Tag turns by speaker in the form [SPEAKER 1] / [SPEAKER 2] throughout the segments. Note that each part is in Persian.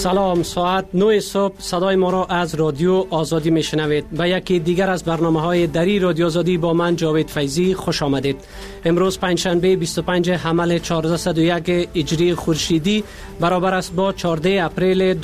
[SPEAKER 1] سلام، ساعت 9 صبح صدای ما را از رادیو آزادی میشنوید. به یکی دیگر از برنامه‌های دری رادیو آزادی با من جاوید فیضی خوش آمدید. امروز پنجشنبه 25 حمل 1401 هجری خورشیدی برابر است با 14 اپریل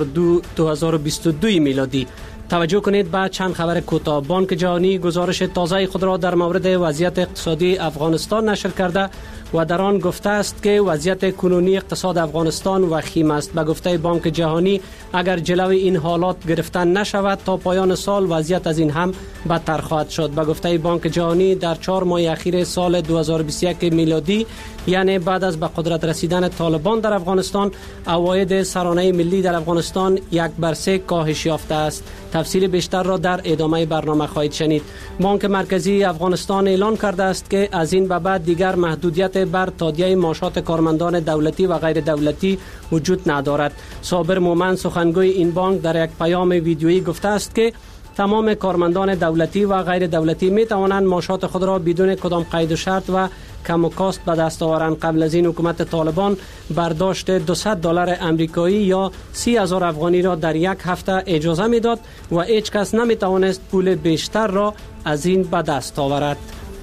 [SPEAKER 1] 2022 میلادی. توجه کنید به چند خبر کوتاه. بانک جهانی گزارش تازه خود را در مورد وضعیت اقتصادی افغانستان نشر کرده و در آن گفته است که وضعیت کنونی اقتصاد افغانستان وخیم است. به گفته بانک جهانی اگر جلوی این حالات گرفته نشود تا پایان سال وضعیت از این هم بدتر خواهد شد. به گفته بانک جهانی در 4 ماه اخیر سال 2021 میلادی، یعنی بعد از به قدرت رسیدن طالبان در افغانستان، عواید سرانه ملی در افغانستان 1/3 کاهش یافته است. تفصیل بیشتر را در ادامه برنامه خواهید شنید. بانک مرکزی افغانستان اعلان کرده است که از این به بعد دیگر محدودیت بر تادیه معاشات کارمندان دولتی و غیر دولتی وجود ندارد. صابر مومن سخنگوی این بانک در یک پیام ویدیویی گفته است که تمام کارمندان دولتی و غیر دولتی می توانند معاشات خود را بدون کدام قید و شرط و کم و کاست به دست آورند. قبل از این حکومت طالبان برداشت $200 امریکایی یا 30,000 افغانی را در یک هفته اجازه می داد و هیچ کس نمی توانست پول بیشتر را از این به دست آورد.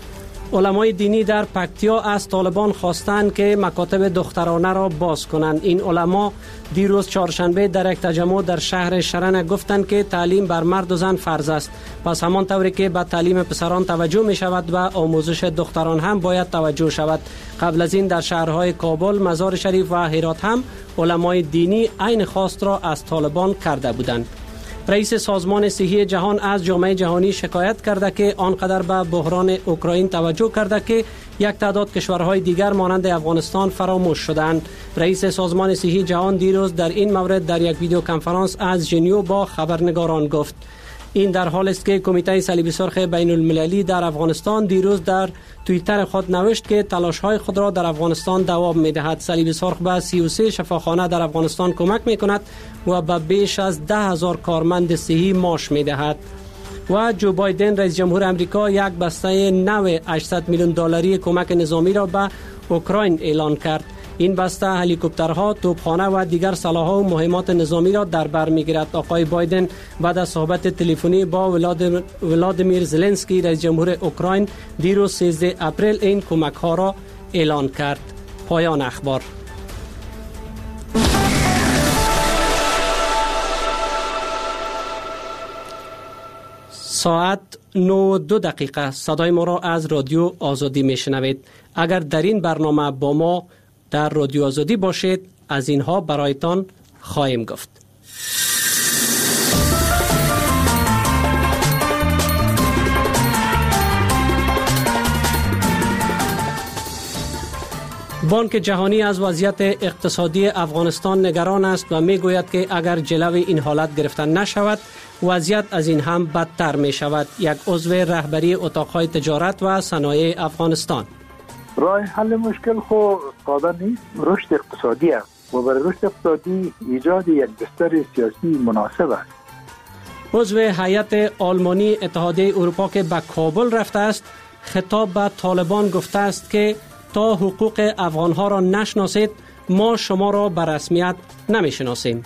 [SPEAKER 1] علمای دینی در پکتیا از طالبان خواستند که مکاتب دخترانه را باز کنند. این علما دیروز چهارشنبه در یک تجمع در شهر شرن گفتند که تعلیم بر مرد و زن فرض است. پس همان طوری که به تعلیم پسران توجه می شود و آموزش دختران هم باید توجه شود. قبل از این در شهرهای کابل، مزار شریف و هرات هم علمای دینی عین خواست را از طالبان کرده بودند. رئیس سازمان صحی جهان از جامعه جهانی شکایت کرده که آنقدر به بحران اوکراین توجه کرده که یک تعداد کشورهای دیگر مانند افغانستان فراموش شدند. رئیس سازمان صحی جهان دیروز در این مورد در یک ویدیو کنفرانس از ژنو با خبرنگاران گفت. این در حال است که کمیته صلیب سرخ بین المللی در افغانستان دیروز در توییتر خود نوشت که تلاش‌های خود را در افغانستان دوام می‌دهد. صلیب سرخ به 33 شفاخانه در افغانستان کمک می‌کند و به بیش از 10,000 کارمند صحی معاش می‌دهد. و جو بایدن رئیس جمهور آمریکا یک بسته نو $800 میلیون کمک نظامی را به اوکراین اعلان کرد. این بسته هلیکوپترها، توپخانه و دیگر سلاح‌ها و مهمات نظامی را در بر می‌گیرد. آقای بایدن بعد از صحبت تلفنی با ولادیمیر زلنسکی رئیس جمهور اوکراین دیروز 13 اپریل این کمک‌ها را اعلان کرد. پایان اخبار. ساعت 9:02 صدای ما را از رادیو آزادی میشنوید. اگر در این برنامه با ما در رادیو آزادی باشید از اینها برایتان خواهیم گفت. بانک جهانی از وضعیت اقتصادی افغانستان نگران است و می گوید که اگر جلوی این حالت گرفته نشود وضعیت از این هم بدتر می شود. یک عضو رهبری اتاقهای تجارت و صنایع افغانستان:
[SPEAKER 2] راه حل مشکل خو ساده نیست، رشد اقتصادی است و برای رشد اقتصادی ایجاد یک بستر سیاسی مناسب است.
[SPEAKER 1] عضو هیئت آلمانی اتحادیه اروپا که به کابل رفته است خطاب به طالبان گفته است که تا حقوق افغانها را نشناسید ما شما را به رسمیت نمیشناسیم.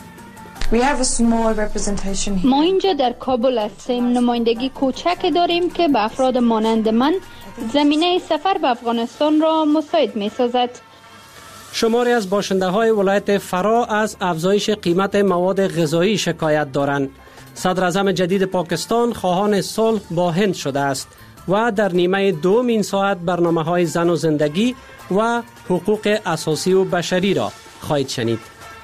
[SPEAKER 3] ما اینجا در کابل هستیم. نمایندگی کوچکی داریم که به افراد مانند من زمینه سفر به افغانستان را مساعد می سازد.
[SPEAKER 1] شماری از باشنده های ولایت فرا از افزایش قیمت مواد غذایی شکایت دارند. صدر اعظم جدید پاکستان خواهان صلح با هند شده است و در نیمه دوم این ساعت برنامه‌های زن و زندگی و حقوق اساسی و بشری را خواهید شنید.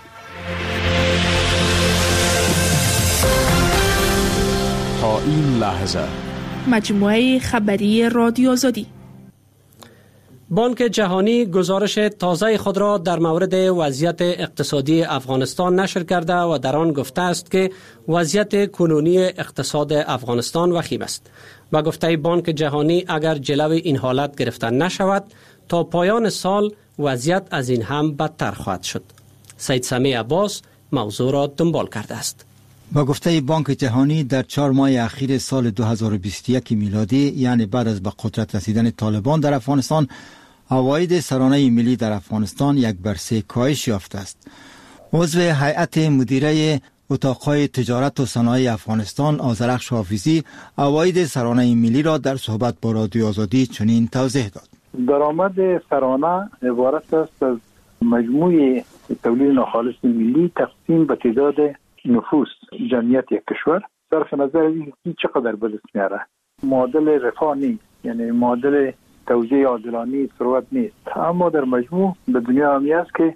[SPEAKER 4] تا این لحظه
[SPEAKER 5] مجموعه خبری رادیو آزادی.
[SPEAKER 1] بانک جهانی گزارش تازه خود را در مورد وضعیت اقتصادی افغانستان نشر کرده و در آن گفته است که وضعیت کنونی اقتصاد افغانستان وخیم است. با گفته بانک جهانی اگر جلوی این حالت گرفته نشود تا پایان سال وضعیت از این هم بدتر خواهد شد. سید سمیع عباس موضوع را دنبال کرده است.
[SPEAKER 6] با گفته بانک جهانی در 4 ماه اخیر سال 2021 میلادی، یعنی بعد از به قدرت رسیدن طالبان در افغانستان، عواید سرانه ملی در افغانستان 1/3 کاهش یافته است. عضو هیئت مدیره اتاقهای تجارت و صنایع افغانستان آذرخش حافظی عواید سرانه ملی را در صحبت با رادیو آزادی چنین توضیح داد.
[SPEAKER 2] درآمد سرانه عبارت است از مجموع تولید ناخالص ملی تقسیم به تعداد نفوس جمعیت یک کشور صرف نظر از اینکه چقدر به دست میاره. معادل رفاه نیست، یعنی معادل توزیع عادلانه ثروت نیست، اما در مجموع به دنیا همی است که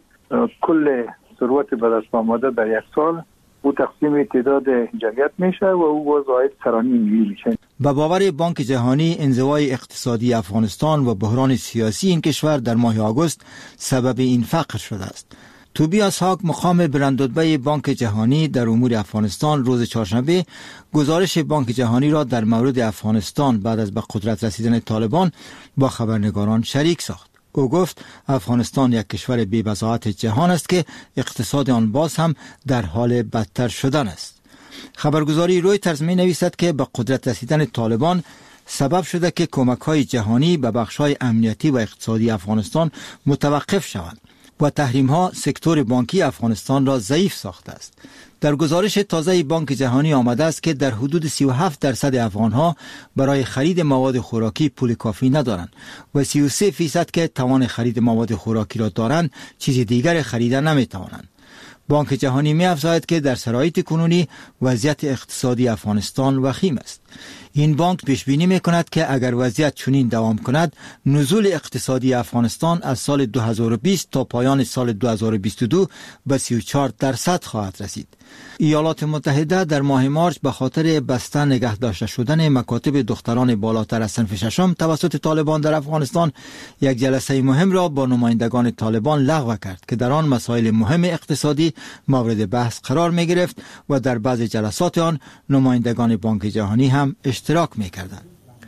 [SPEAKER 2] کل ثروت به دست آمده در یک سال او تقسیم تعداد جمعیت میشه و او باز عاید سرانه ملی میشه.
[SPEAKER 6] به باور بانک جهانی انزوای اقتصادی افغانستان و بحران سیاسی این کشور در ماه آگوست سبب این فقر شده است. توبیاس هاک مقام بلندرتبه بانک جهانی در امور افغانستان روز چهارشنبه گزارش بانک جهانی را در مورد افغانستان بعد از به قدرت رسیدن طالبان با خبرنگاران شریک ساخت. او گفت افغانستان یک کشور بی‌بضاعت جهان است که اقتصاد آن باز هم در حال بدتر شدن است. خبرگزاری رویترز می نویسد که به قدرت رسیدن طالبان سبب شده که کمک‌های جهانی به بخش‌های امنیتی و اقتصادی افغانستان متوقف شوند و تحریم‌ها سکتور بانکی افغانستان را ضعیف ساخته است. در گزارش تازه بانک جهانی آمده است که در حدود 37% افغان‌ها برای خرید مواد خوراکی پول کافی ندارند و 33% که توان خرید مواد خوراکی را دارند چیز دیگر خریده نمی‌توانند. بانک جهانی می‌افزاید که در شرایط کنونی وضعیت اقتصادی افغانستان وخیم است. این بانک پیش بینی می‌کند که اگر وضعیت چنین دوام کند، نزول اقتصادی افغانستان از سال 2020 تا پایان سال 2022 به 34% خواهد رسید. ایالات متحده در ماه مارچ به خاطر بسته نگه داشته شدن مکاتب دختران بالاتر از صنف ششم توسط طالبان در افغانستان یک جلسه مهم را با نمایندگان طالبان لغو کرد که در آن مسائل مهم اقتصادی مورد بحث قرار می گرفت و در بعض جلسات آن نمایندگان بانک جهانی هم اشتراک می کردند.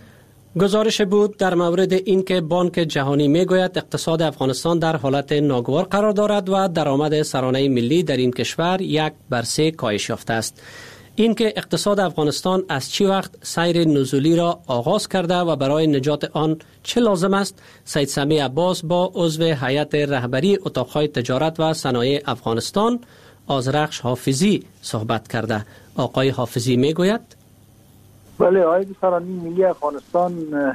[SPEAKER 1] گزارش بود در مورد اینکه بانک جهانی میگوید اقتصاد افغانستان در حالت ناگوار قرار دارد و درآمد سرانه ملی در این کشور 1/3 کاهش یافته است. اینکه اقتصاد افغانستان از چی وقت سیر نزولی را آغاز کرده و برای نجات آن چه لازم است، سید سمیع عباس با عضو هیئت رهبری اتاقهای تجارت و صنایع افغانستان آذرخش حافظی صحبت کرده. آقای حافظی میگوید
[SPEAKER 2] بله، عاید سرانه ملی افغانستان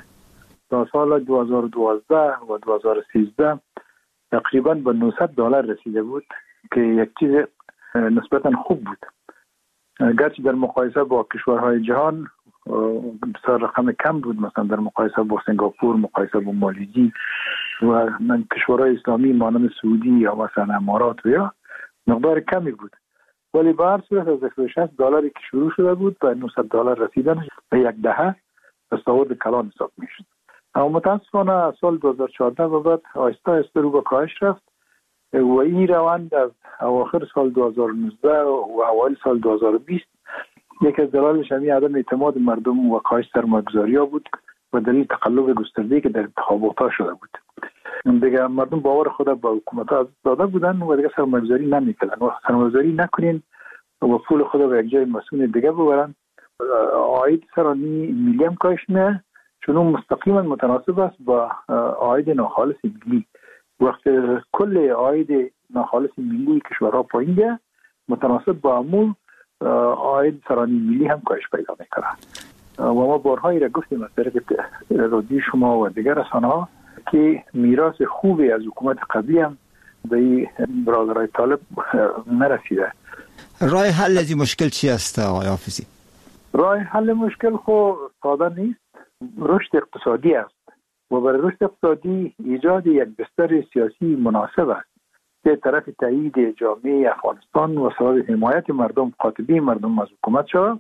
[SPEAKER 2] تا سال 2012 و 2013 تقریبا به $900 رسیده بود که یک چیز نسبتا خوب بود. گرچه در مقایسه با کشورهای جهان بسیار رقم کم بود، مثلا در مقایسه با سنگاپور، مقایسه با مالزی و کشورهای اسلامی مانند سعودی یا مثلا امارات و یا مقدار کمی بود، ولی به هر صورت از $160 که شروع شده بود به $900 رسیدن به یک دهه تستاورد کلان حساب میشد. اما متاسفانه از سال 2014 و بعد آهسته آهسته رو به کاهش رفت و این روند از اواخر سال 2019 و اوایل سال 2020 یک از دلایلش همین عدم اعتماد مردم و کاهش سرمایه‌گذاری‌ها بود و دلیل تقلب گسترده‌ای که در انتخابات شده بود. دیگه مردم باور خود به حکومت‌ها از داده بودن و دیگه سرمایه‌گذاری نمی‌کردن و سرمایه‌گذاری نکنین و پول خود به یک جای مسئول دیگه ببرن، عاید سرانه ملی هم کاهش می‌یابد، چون مستقیما متناسب است با عاید ناخالص ملی. وقتی کل عاید ناخالص ملی کشورها پایین بیاد، متناسب با همون عاید سرانه ملی هم کاهش پیدا می‌کنه. و ما بارهایی را گفتیم از طریق رادیو شما و دیگر رسانه‌ها که میراث خوبی از حکومت قبلی هم به برادرای طالب نرسیده.
[SPEAKER 6] راه حل از این مشکل چی است آقای حافظی؟
[SPEAKER 2] راه حل مشکل خود ساده نیست، رشد اقتصادی است و برای رشد اقتصادی ایجاد یک بستر سیاسی مناسب است که طرف تایید جامعه افغانستان و سبب حمایت مردم، قاطبی مردم از حکومت شود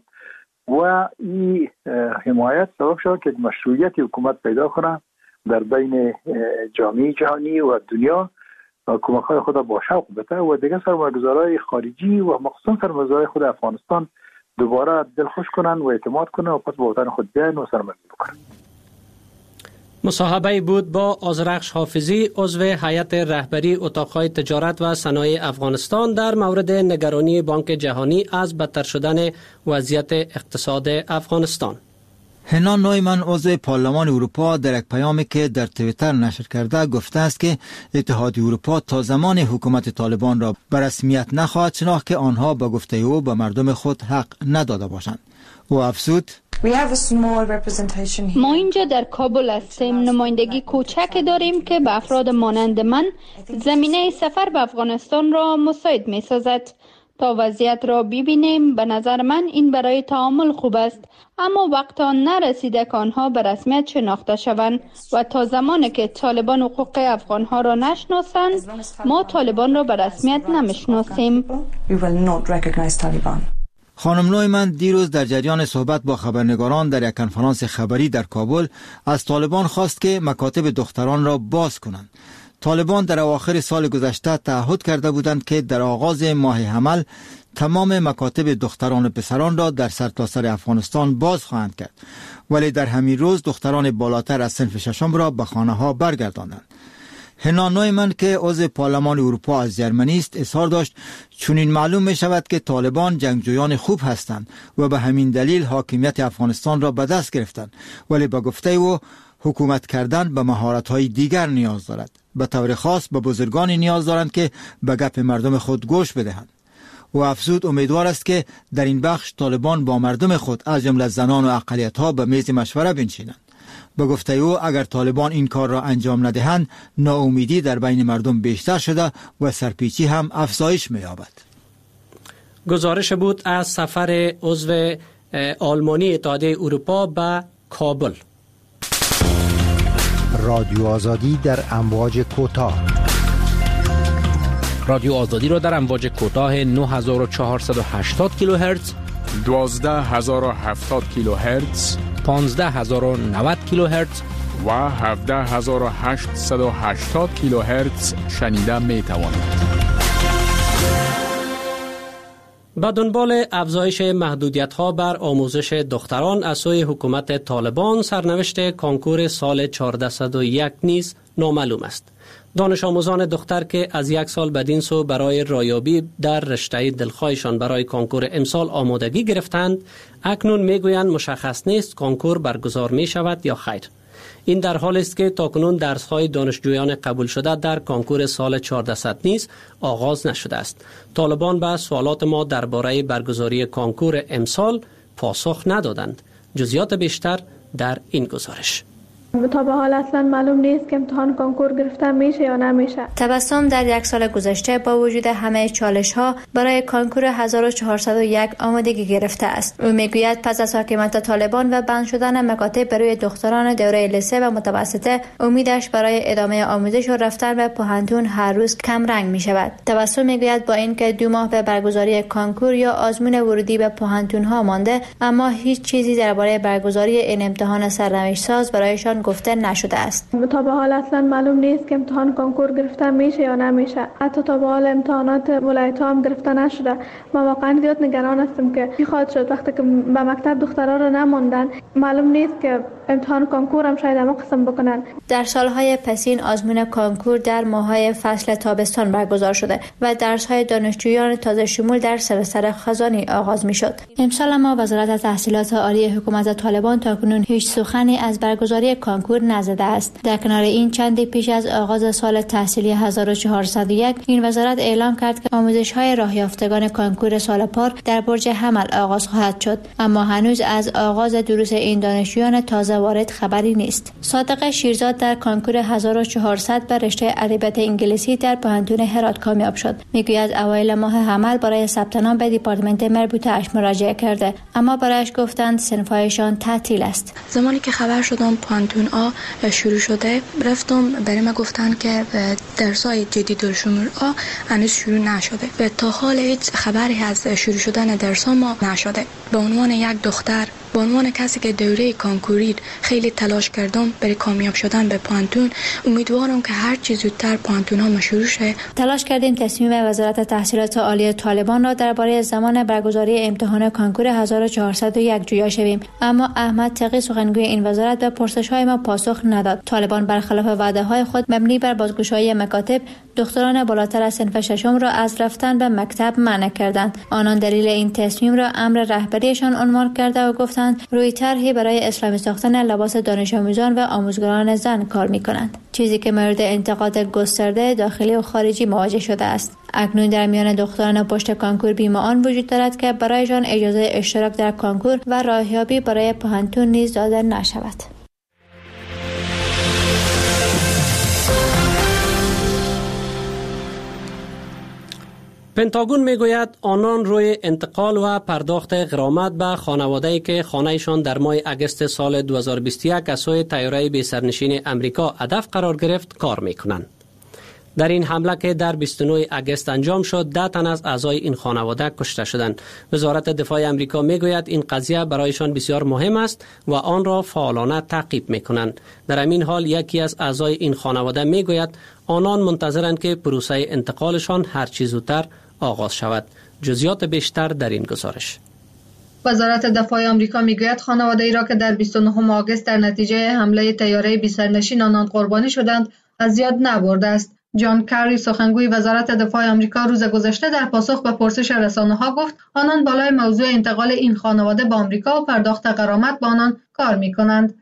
[SPEAKER 2] و این حمایت سبب شود که مشروعیت حکومت پیدا کنه در بین جامعه جهانی و دنیا، کمک‌های خود با شوق بده و دیگه سرمایه‌گذارای خارجی و مخصوصا سرمایه‌گذارای خود افغانستان دوباره دل خوش کنن و اعتماد کنن و پس به وطن خود بیاین و سرمایه‌گذاری کنن.
[SPEAKER 1] مصاحبه بود با آذرخش حافظی عضو هیئت رهبری اتاقهای تجارت و صنایع افغانستان در مورد نگرانی بانک جهانی از بدتر شدن وضعیت اقتصاد افغانستان.
[SPEAKER 6] هنا نویمن عضو پارلمان اروپا در یک پیامی که در توییتر نشر کرده گفته است که اتحادیه اروپا تا زمان حکومت طالبان را به رسمیت نخواهد شناخت که آنها به گفته او به مردم خود حق نداده باشند. او افزود:
[SPEAKER 3] ما اینجا در کابل هستیم. نمایندگی کوچک داریم که به افراد مانند من زمینه سفر به افغانستان را مساعد می سازد. تا وضعیت را ببینیم به نظر من این برای تعامل خوب است، اما وقت آن نرسیده که آنها به رسمیت شناخته شوند و تا زمانی که طالبان حقوق افغانها را نشناسند ما طالبان را به رسمیت نمیشناسیم.
[SPEAKER 6] خانم نویمن دیروز در جریان صحبت با خبرنگاران در یک کنفرانس خبری در کابل از طالبان خواست که مکاتب دختران را باز کنند. طالبان در اواخر سال گذشته تعهد کرده بودند که در آغاز ماه حمل تمام مکاتب دختران و پسران را در سرتاسر افغانستان باز خواهند کرد، ولی در همین روز دختران بالاتر از صنف ششم را به خانه ها برگرداندند. هنا نویمن که عضو پارلمان اروپا از ژرمنی است اظهار داشت چنین معلوم می شود که طالبان جنگجویان خوب هستند و به همین دلیل حاکمیت افغانستان را به دست گرفتند، ولی به گفته او حکومت کردن به مهارت‌های دیگر نیاز دارد. به طور خاص به بزرگانی نیاز دارند که به گپ مردم خود گوش بدهند. و افزود امیدوار است که در این بخش طالبان با مردم خود از جمله زنان و اقلیت‌ها به میز مشوره بنشینند. به گفته او اگر طالبان این کار را انجام ندهند ناامیدی در بین مردم بیشتر شده و سرپیچی هم افزایش می‌یابد.
[SPEAKER 1] گزارش بود از سفر عضو آلمانی اتحادیه اروپا به کابل.
[SPEAKER 7] رادیو آزادی در امواج کوتاه.
[SPEAKER 8] رادیو آزادی را در امواج کوتاه 9480 کیلوهرتز،
[SPEAKER 4] 12070 کیلوهرتز،
[SPEAKER 8] 15090 کیلوهرتز
[SPEAKER 4] و 17880 کیلوهرتز شنیده می توانید.
[SPEAKER 1] به دنبال افزایش محدودیت‌ها بر آموزش دختران از سوی حکومت طالبان سرنوشت کنکور سال 1401 نیز نامعلوم است. دانش آموزان دختر که از یک سال بدین سو برای رایابی در رشته دلخواهشان برای کنکور امسال آمادگی گرفتند، اکنون میگویند مشخص نیست کنکور برگزار می شود یا خیر. این در حالی است که تاکنون درس‌های دانشجویان قبول شده در کنکور سال 1400 نیز آغاز نشده است. طالبان به سوالات ما درباره برگزاری کنکور امسال پاسخ ندادند. جزئیات بیشتر در این گزارش.
[SPEAKER 9] تا به حال اصلا معلوم نیست که امتحان کنکور گرفته میشه یا نمیشه.
[SPEAKER 10] تبسم در یک سال گذشته با وجود همه چالش ها برای کنکور 1401 آمادگی گرفته است. او میگوید پس از حاکمیت طالبان و بند شدن مکاتب برای دختران دوره لیسه و متوسطه امیدش برای ادامه آموزش و رفتن به پوهنتون هر روز کم رنگ می شود. تبسم میگوید با اینکه 2 ماه به برگزاری کنکور یا آزمون ورودی به پوهنتون ها مانده، اما هیچ چیزی درباره برگزاری این امتحان سرنوشت ساز برایشان گفته نشده است.
[SPEAKER 9] تا به حال اصلا معلوم نیست که امتحان کنکور گرفته میشه یا نمیشه. حتی تا به حال امتحانات ولایت‌ها هم گرفته نشده. ما واقعا زیاد نگران هستیم که چی خواهد شد وقتی که به مکتب دخترها رو نموندن. معلوم نیست که امتحان کنکور هم شاید هم قسم بکنن.
[SPEAKER 10] در سالهای پسین آزمون کنکور در ماه‌های فصل تابستان برگزار شده و درس‌های دانشجویان تازه شمول در سمستر خزانی آغاز می‌شد. امسال اما وزارت تحصیلات عالی حکومت طالبان تاکنون هیچ سخنی از برگزاری کنکور نزده است. در کنار این چندی پیش از آغاز سال تحصیلی 1401 این وزارت اعلام کرد که آموزش‌های راهیافتگان کنکور سال پار در برج حمل آغاز خواهد شد، اما هنوز از آغاز دروس این دانشجویان تازه وارد خبری نیست. صادق شیرزاد در کنکور 1400 به رشته ادبیات انگلیسی در پوهنتون هرات کامیاب شد. میگوید اوایل ماه حمل برای ثبت نام به دیپارتمنت مربوطه اش مراجعه کرده، اما برایش گفتند صنف‌هایشان تعطیل است.
[SPEAKER 11] زمانی که خبر شدم پوهنتون شروع شده رفتم، برای ما گفتن که درس‌های جدید شمول هنوز شروع نشده. به تا حال هیچ خبری از شروع شدن درس‌ها ما نشده. به عنوان یک دختر، به عنوان کسی که دوره کنکوری خیلی تلاش کردم برای کامیاب شدن به پوهنتون، امیدوارم که هر چیز زودتر پوهنتون‌ها شروع شه.
[SPEAKER 10] تلاش کردیم تصمیم وزارت تحصیلات عالی طالبان را درباره زمان برگزاری امتحان کنکور 1401 جویا شویم، اما احمد تقی سخنگوی این وزارت به پرسش‌های ما پاسخ نداد. طالبان برخلاف وعده‌های خود مبنی بر بازگشایی مکاتب دختران بالاتر از صنف ششم را از رفتن به مکتب منع کردند. آنان دلیل این تصمیم را امر رهبریشان عنوان کرده و گفتند گفتند روی طرحی برای اسلامی ساختن لباس دانش آموزان و آموزگاران زن کار می‌کنند، چیزی که مورد انتقاد گسترده داخلی و خارجی مواجه شده است. اکنون در میان دختران پشت کانکور بیمه‌آن وجود دارد که برایشان اجازه اشتراک در کانکور و راهیابی برای پوهنتون نیز داده نشود.
[SPEAKER 1] پنتاگون میگوید آنان روی انتقال و پرداخت غرامت به خانواده‌ای که خانه‌شان در ماه اگست سال 2021 از سوی طیاره بی سرنشین امریکا هدف قرار گرفت کار میکنند. در این حمله که در 29 اگست انجام شد 10 تن از اعضای این خانواده کشته شدند. وزارت دفاع امریکا میگوید این قضیه برایشان بسیار مهم است و آن را فعالانه تعقیب میکنند. در همین حال یکی از اعضای این خانواده میگوید آنان منتظرند که پروسه انتقالشان هر چه زودتر آغاز شود. جزئیات بیشتر در این گزارش.
[SPEAKER 12] وزارت دفاع آمریکا میگوید خانواده ای را که در 29 آگوست در نتیجه حمله طیاره بی سرنشین آنان قربانی شدند از یاد نبرده است. جان کری سخنگوی وزارت دفاع آمریکا روز گذشته در پاسخ به پرسش رسانه‌ها گفت آنان بالای موضوع انتقال این خانواده به آمریکا و پرداخت غرامت به آنان کار می‌کنند.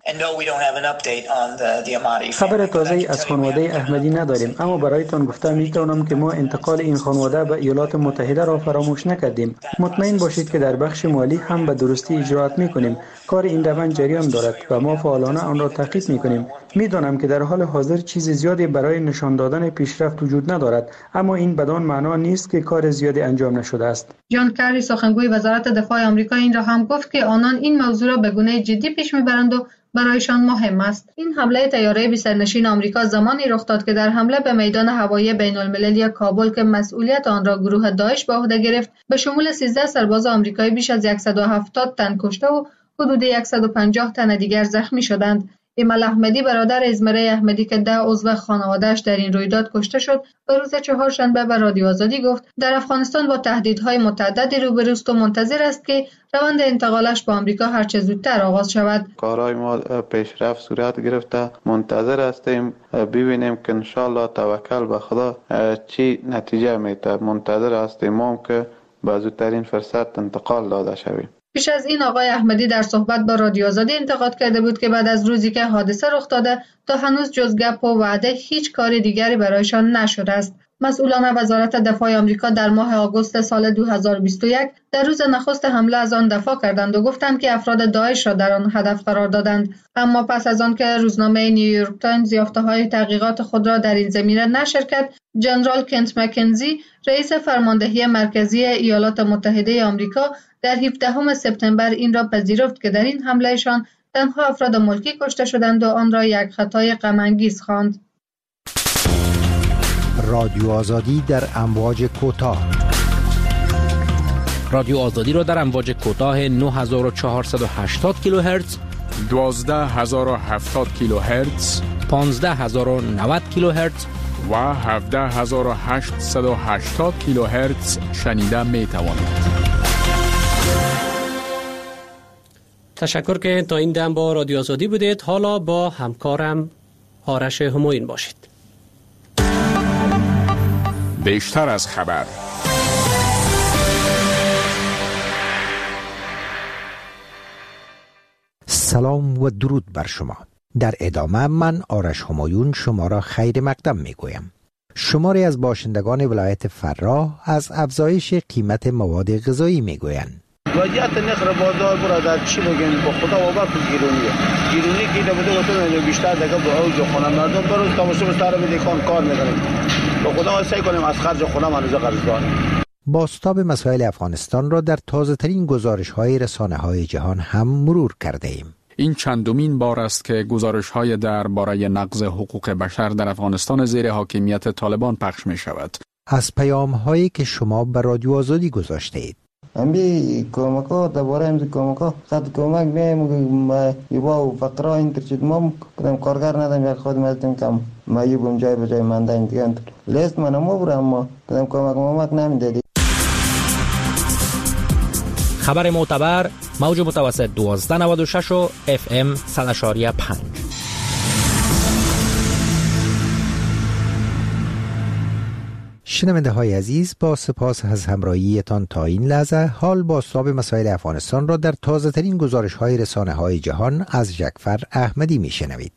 [SPEAKER 13] خبر تازه‌ای از خانواده احمدی نداریم، اما برایتان گفته می‌توانم که ما انتقال این خانواده به ایالات متحده را فراموش نکردیم. مطمئن باشید که در بخش مالی هم به درستی اجرات می‌کنیم. کار این روند جریان دارد و ما فعالانه آن را تعقیب می‌کنیم. می‌دانم که در حال حاضر چیز زیادی برای نشان دادن پیشرفت وجود ندارد، اما این بدان معنا نیست که کار زیادی انجام نشده است.
[SPEAKER 12] جان کری سخنگوی وزارت دفاع آمریکا این را هم گفت که آنان این موضوع را به گونه جدی پیش میبرند و برایشان مهم است. این حمله طیاره بی سرنشین آمریکا زمانی رخ داد که در حمله به میدان هوایی بین‌المللی کابل که مسئولیت آن را گروه داعش به عهده گرفت، به شمول 13 سرباز آمریکایی بیش از 170 تن کشته و حدود 150 تن دیگر زخمی شدند. ایمل احمدی برادر ازمره احمدی که 10 عضو خانواده‌اش در این رویداد کشته شد، به روز چهارشنبه به رادیو آزادی گفت در افغانستان با تهدیدهای متعددی روبروست و منتظر است که روند انتقالش به آمریکا هر چه زودتر آغاز شود.
[SPEAKER 14] کارهای ما پیشرفت صورت گرفته، منتظر هستیم ببینیم که انشالله توکل به خدا چی نتیجه میده. منتظر هستیم ما که به زودترین فرصت انتقال داده شویم.
[SPEAKER 12] پیش از این آقای احمدی در صحبت با رادیو آزادی انتقاد کرده بود که بعد از روزی که حادثه رخ داده تا هنوز جز گپ و وعده هیچ کار دیگری برایشان نشده است. مسئولان وزارت دفاع آمریکا در ماه آگوست سال 2021 در روز نخست حمله از آن دفاع کردند و گفتند که افراد داعش را در آن هدف قرار دادند. اما پس از آن که روزنامه نیویورک تایمز یافته‌های تحقیقات خود را در این زمینه نشر کرد، ژنرال کنت مکنزی رئیس فرماندهی مرکزی ایالات متحده آمریکا در 17 سپتامبر این را پذیرفت که در این حملهشان تنها افراد ملکی کشته شدند و آن را یک خطای غم‌انگیز خواند.
[SPEAKER 7] رادیو آزادی در امواج کوتاه.
[SPEAKER 8] رادیو آزادی را در امواج کوتاه 9480 کیلوهرتز،
[SPEAKER 4] 12070 کیلوهرتز،
[SPEAKER 8] 15090 کیلوهرتز
[SPEAKER 4] و 17880 کیلوهرتز شنیده می توانید.
[SPEAKER 1] تشکر که تا این دم با رادیو آزادی بودید. حالا با همکارم آرش همایون باشید.
[SPEAKER 4] بیشتر از خبر.
[SPEAKER 7] سلام و درود بر شما. در ادامه من آرش همایون شما را خیر مقدم می گویم. شماری از باشندگان ولایت فراه از افزایش قیمت مواد غذایی می گویند.
[SPEAKER 15] وضعیت نرخ بازار برادر چی بگیم؟ با خدا باور کن گیرونی که بوده واسه بیشتر دیگه به اوج خونه مردم برو تماشا سر به دیکان کار میکنیم. با خدا سعی کنیم از خرج خونه منوزه قرض داریم.
[SPEAKER 7] بازتاب مسائل افغانستان را در تازه ترین گزارش های رسانه های جهان هم مرور کرده ایم.
[SPEAKER 4] این چندمین بار است که گزارش‌های درباره نقض حقوق بشر در افغانستان زیر حاکمیت طالبان پخش می شود.
[SPEAKER 7] از پیام‌هایی که شما به رادیو آزادی گذاشته اید.
[SPEAKER 16] امبی کمک‌ها درباره امز کمک‌ها خط کمک می‌گم یبا فقرا اینترچت مام کدام کارگر ندارم یک خدمت کم ما یبم جای به جای مانده اینتیگان لیست منم برام ما کدام کمک نمیده.
[SPEAKER 8] خبر معتبر موج متوسط 1296 و FM 100.5.
[SPEAKER 7] شنونده های عزیز، با سپاس از همراهیتان تا این لحظه حال بازتاب مسائل افغانستان را در تازه ترین گزارش های رسانه های جهان از جعفر احمدی می شنوید.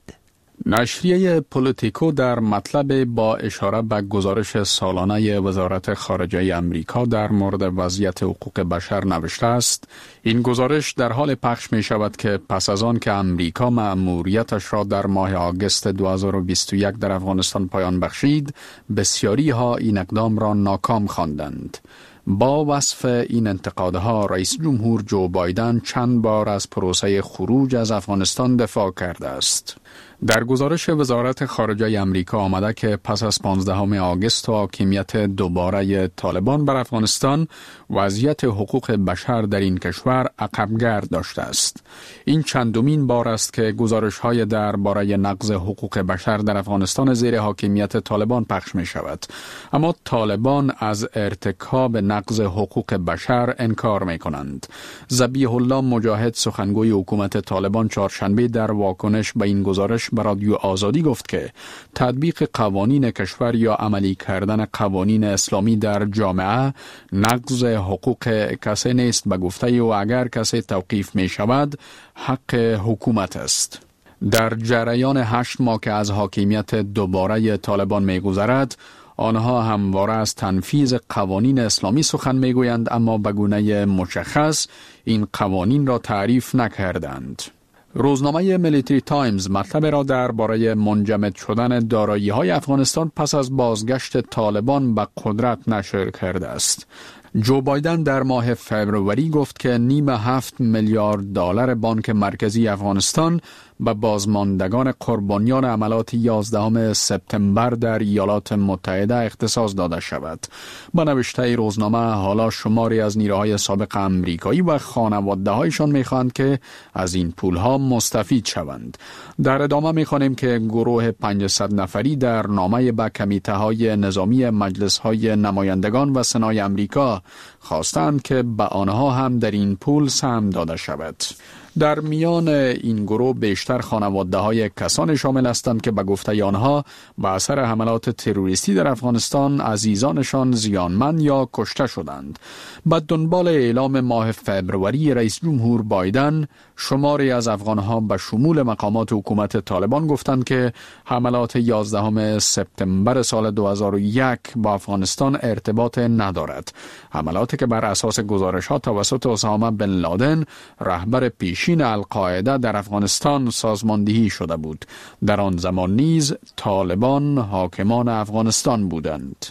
[SPEAKER 4] نشریه پولیتیکو در مطلب با اشاره به گزارش سالانه وزارت خارجه امریکا در مورد وضعیت حقوق بشر نوشته است: این گزارش در حال پخش می شود که پس از آن که امریکا مأموریتش را در ماه آگوست 2021 در افغانستان پایان بخشید، بسیاری ها این اقدام را ناکام خواندند. با وصف این انتقادها، رئیس جمهور جو بایدن چند بار از پروسه خروج از افغانستان دفاع کرده است. در گزارش وزارت خارجه امریکا آمده که پس از 15 آگوست و حاکمیت دوباره طالبان بر افغانستان، وضعیت حقوق بشر در این کشور عقبگرد داشته است. این چندمین بار است که گزارش‌های درباره نقض حقوق بشر در افغانستان زیر حاکمیت طالبان پخش می شود. اما طالبان از ارتکاب نقض حقوق بشر انکار می کنند. ذبیح الله مجاهد، سخنگوی حکومت طالبان، چهارشنبه در واکنش به این گزارش به رادیو آزادی گفت که تطبیق قوانین کشور یا عملی کردن قوانین اسلامی در جامعه نقض حقوق کسی نیست. به گفته او اگر کسی توقیف می شود، حق حکومت است. در جریان 8 ماه که از حاکمیت دوباره طالبان می گذرد، آنها همواره از تنفیذ قوانین اسلامی سخن می گویند، اما به گونه مشخص این قوانین را تعریف نکردند. روزنامه میلیتری تایمز مطلب را درباره منجمد شدن دارایی‌های افغانستان پس از بازگشت طالبان به قدرت نشر کرده است. جو بایدن در ماه فوریه گفت که 6.5 میلیارد دلار بانک مرکزی افغانستان به بازماندگان قربانیان عملیات 11 سپتامبر در ایالات متحده اختصاص داده شود. با نوشته روزنامه، حالا شماری از نیروهای سابق امریکایی و خانواده‌هایشان می‌خواهند که از این پول‌ها مستفید شوند. در ادامه می‌خوانیم که گروه 500 نفری در نامه به کمیته‌های نظامی مجلس‌های نمایندگان و سنای امریکا خواستند که به آنها هم در این پول سهم داده شود. در میان این گروه بیشتر خانواده‌های کسانی شامل هستند که به گفته آنها به اثر حملات تروریستی در افغانستان عزیزانشان زیانمند یا کشته شدند. به دنبال اعلام ماه فوریه، رئیس جمهور بایدن شماری از افغانها به شمول مقامات حکومت طالبان گفتند که حملات 11 سپتامبر سال 2001 با افغانستان ارتباط ندارد. حملاتی که بر اساس گزارش‌ها توسط اسامه بن لادن، رهبر پیشین القاعده در افغانستان، سازماندهی شده بود. در آن زمان نیز طالبان حاکمان افغانستان بودند.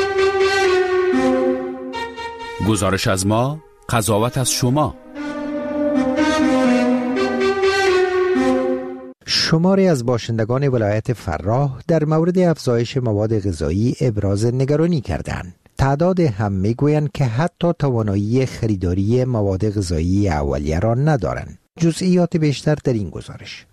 [SPEAKER 17] گزارش از ما، قضاوت از شما.
[SPEAKER 7] شماری از باشندگان ولایت فراه در مورد افزایش مواد غذایی ابراز نگرانی کردند. تعداد هم میگویند که حتی توانایی خریداری مواد غذایی اولیه را ندارند. جزئیات بیشتر در این گزارش.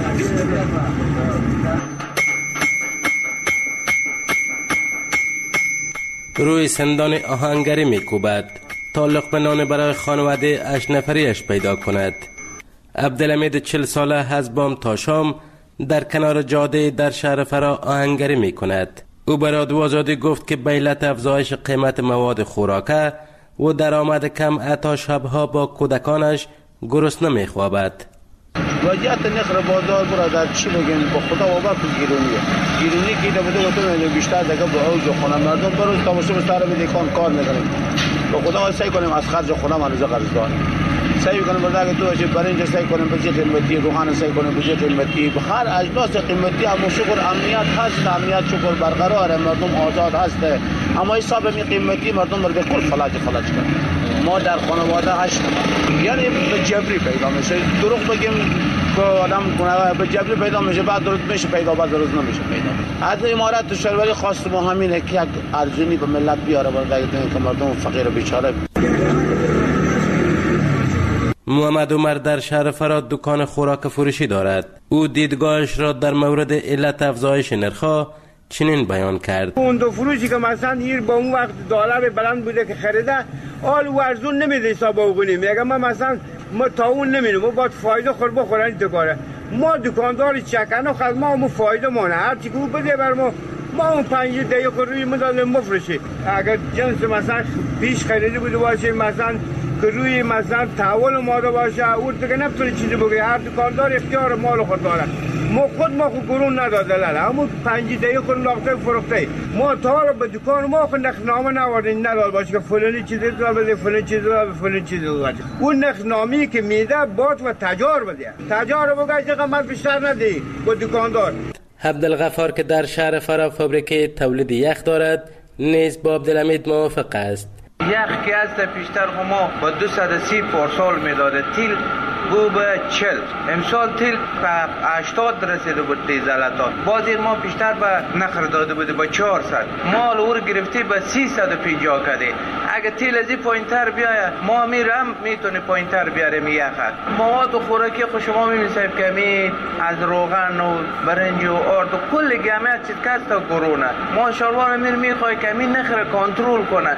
[SPEAKER 18] روی سندان آهنگری میکوبد تا لقمه نان برای خانواده 8 نفریش پیدا کند. عبدالحمید 40 ساله از بام تا شام در کنار جاده در شهر فرا آهنگری می کند. او به رادیو آزادی گفت که به علت افزایش قیمت مواد خوراکه و درآمد کم حتی شبها با کودکانش گرسنه می خوابد.
[SPEAKER 15] وضعیت نرخ بازار برادر چی بگیم، با خدا باور کن گیرونی که بده گفتم بیشتر دیگه به اوج خونه مردم برو تماشا سر میدیکان کار میکنیم. با خدا سعی کنیم از خرج خونه مالوزه قرض داریم. سعی کنیم برای تو اجازه برنج سعی کنیم به چه قیمتی، روغن سعی کنیم به چه قیمتی، هر اجناس قیمتی. اما شکر امنیت هست، امنیت شکر برقرار، مردم آزاد هست، اما حساب می قیمتی مردم رو به کل فلج کنه. ما در خانواده 8 یعنی به جبری پیدا میشه. دروغ بگیم که آدم به جبری پیدا میشه، بعد درست میشه پیدا، بعد درست نمیشه پیدا. از امارت شوروی خواست ما همینه که یک ارزونی به ملت بیاره برای اینکه مردم فقیر و بیچاره.
[SPEAKER 18] محمد عمر در شهر فرات دکان خوراک فروشی دارد. او دیدگاهش را در مورد علت افزایش نرخ‌ها چنین بیان کرد.
[SPEAKER 19] اون دو فروشی که مثلا هیر با اون وقت دلار بلند بوده که خریده، حال ورزون نمیده حساب بکنیم. میگم من مثلا ما تاون نمیدیم، ما باید فایده خور بخورن دکاره. ما دکاندار چکنه خود ما فایده مونه، هر چی که بده بر ما ما اون 5 دقیقه روی مدال مفرشه. اگر جنس مثلا پیش خریده بوده باشه، مثلا که روی مثلا تحول ماده باشه، اون دیگه نمیتونه چیزی بگه. هر دکاندار اختیار مال خود داره. ما خود گرون نداده لاله، همون 5 دقیقه خود لاخته فروخته. ما تا رو به دکان ما خود نخنامه نوردیم نداد باشه که فلانی چیزی دار بده، فلانی چیزی دار، فلانی چیزی دار. اون نخنامی که میده بات و تجار بده، تجار بگه چه قیمت بیشتر ندی به دکاندار.
[SPEAKER 18] عبدالغفار که در شهر فرا فابریکه تولید یخ دارد نیز با عبدالحمید موافق است.
[SPEAKER 20] یخ که از پیشتر ما با 230 پارسال میداده تیل بو به 40 امسال تیل به 80 رسیده بود دیزلاتان. بازی ما پیشتر به نخر داده بوده با 400 مال اور گرفتی به 350 کده. اگه تیل از این پایینتر بیاید ما میرم میتونه پایینتر بیاریم یخ. مواد خوراکی خود شما میبینید که می از روغن و برنج و آرد و کل گمه چیز کستا گرونه. ما شاروان میخوای که می نخر کنترل کنه.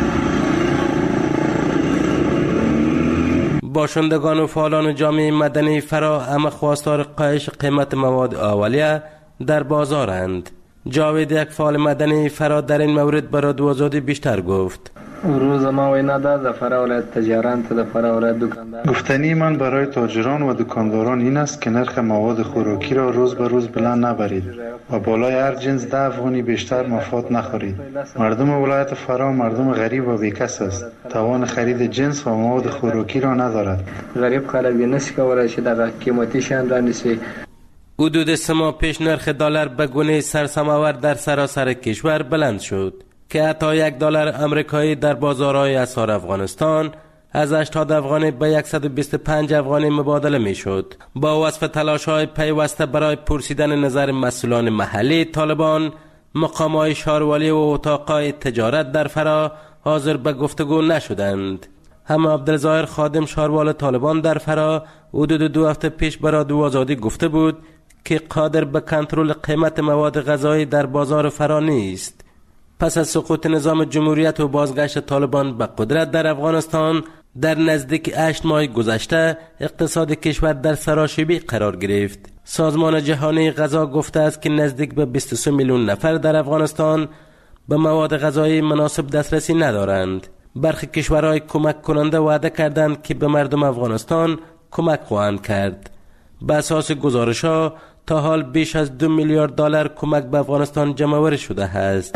[SPEAKER 18] باشندگان و فعالان جامعه مدنی فرا همه خواستار کاهش قیمت مواد اولیه در بازارند. جاوید یک فعال مدنی فرا در این مورد برای رادیو آزادی بیشتر گفت.
[SPEAKER 13] روز ما وینا در فرا ولایت تجاران در فرا ولایت دکاندار.
[SPEAKER 14] گفتنی من برای تاجران و دکانداران این است که نرخ مواد خوراکی را روز به روز بلند نبرید و بالای هر جنس 10 افغانی بیشتر مفاد نخورید. مردم ولایت فرا مردم غریب و بیکس است. توان خرید جنس و مواد خوراکی را ندارد.
[SPEAKER 13] غریب خلک نسی کولای شي در قیمتیشان را نسی.
[SPEAKER 18] حدود 3 ماه پیش نرخ دلار به گونه سرسام‌آور در سراسر کشور بلند شد که حتی 1 دلار آمریکایی در بازارهای اسعار افغانستان از 80 افغانی به 125 افغانی مبادله می شد. با وصف تلاش‌های پیوسته برای پرسیدن نظر مسئولان محلی طالبان، مقام‌های شاروالی و اتاق‌های تجارت در فرا حاضر به گفتگو نشدند. اما عبدالظاهر خادم شاروال طالبان در فرا حدود 2 هفته پیش به رادیو آزادی گفته بود که قادر به کنترل قیمت مواد غذایی در بازار فرا نیست. پس از سقوط نظام جمهوریت و بازگشت طالبان به قدرت در افغانستان در نزدیک 8 ماه گذشته اقتصاد کشور در سراشیبی قرار گرفت. سازمان جهانی غذا گفته است که نزدیک به 23 میلیون نفر در افغانستان به مواد غذایی مناسب دسترسی ندارند. برخی کشورهای کمک کننده وعده کردند که به مردم افغانستان کمک خواهند کرد. به اساس گزارش‌ها تا حال بیش از 2 میلیارد دلار کمک به افغانستان جمع‌آوری شده است.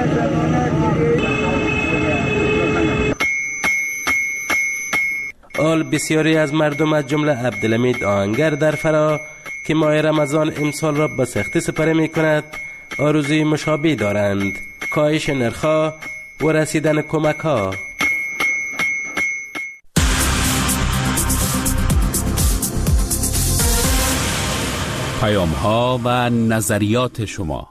[SPEAKER 18] حال بسیاری از مردم از جمله عبدالحمید آهنگر در فرا که ماه رمضان امسال را به سختی سپری می‌کند آرزوی مشابه دارند: کاهش نرخ‌ها و رسیدن کمک‌ها.
[SPEAKER 17] پیام‌ها و نظریات شما.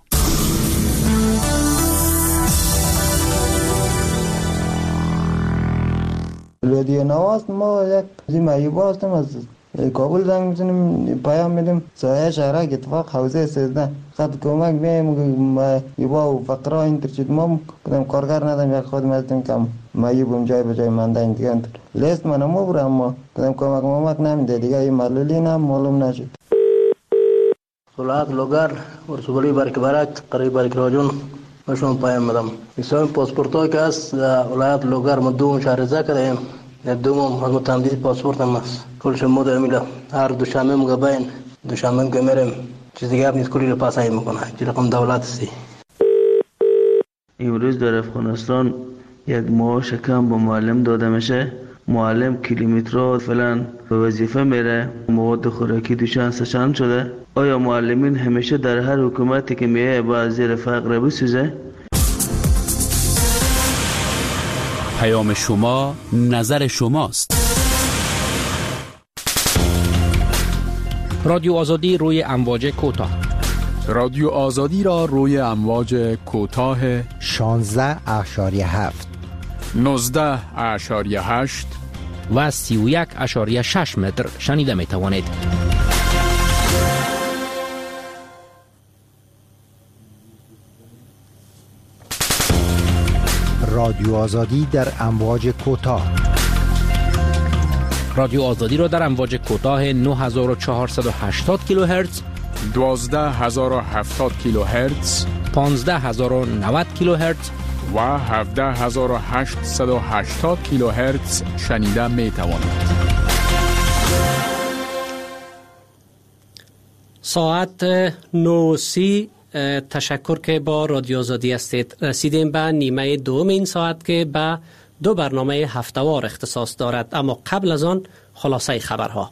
[SPEAKER 16] رادیو نواز ما یک زیمایی هستم از کابل زنگ میزنیم پیام میدیم سایه شهرک اتفاق حوزه 13 خط کمک میایم یبا و فقره اینترنت ما کدام کارگر ندارم یک خدمت کم مایبم جای به جای مانده این دیگه لیست منم برم اما کدام کمک نمیده دیگه این معلولی نم معلوم نشد.
[SPEAKER 21] ولایت لوگر ورسولی برکبرک قریب برکراجون مشون پیام میدم. مثلا پاسپورت که است ولایت لوگر مدوم شهرزا کردیم دوم اگه تمدید پاسپورت هم است کل شما در میلا هر دوشنبه مگبین دوشنبه که میرم چیز دیگه نیست کلی رو پاسایی میکنه چی رقم دولت است.
[SPEAKER 22] امروز در افغانستان یک معاش کم به معلم داده میشه. معلم کیلومترها فلان به وظیفه میره، مواد خوراکی دوشان سچند شده. آیا معلمین همیشه در هر حکومتی که میه با زیر فقر بسوزه؟
[SPEAKER 17] پیام شما نظر شماست.
[SPEAKER 8] رادیو آزادی روی امواج کوتاه.
[SPEAKER 4] رادیو آزادی را روی امواج کوتاه
[SPEAKER 7] 16.7
[SPEAKER 4] 19.8
[SPEAKER 8] و 31.6 متر شنیده می توانید.
[SPEAKER 7] رادیو آزادی در امواج کوتاه.
[SPEAKER 8] رادیو آزادی را در امواج کوتاه 9480 کیلوهرتز
[SPEAKER 4] 12070 کیلوهرتز،
[SPEAKER 8] 15090 کیلوهرتز
[SPEAKER 4] و 17880 کیلوهرتز شنیده می توانید.
[SPEAKER 1] ساعت 9:30 تشکر که با رادیو آزادی هستید. رسیدیم به نیمه دوم این ساعت که به 2 برنامه هفته‌وار اختصاص دارد، اما قبل از آن خلاصه خبرها.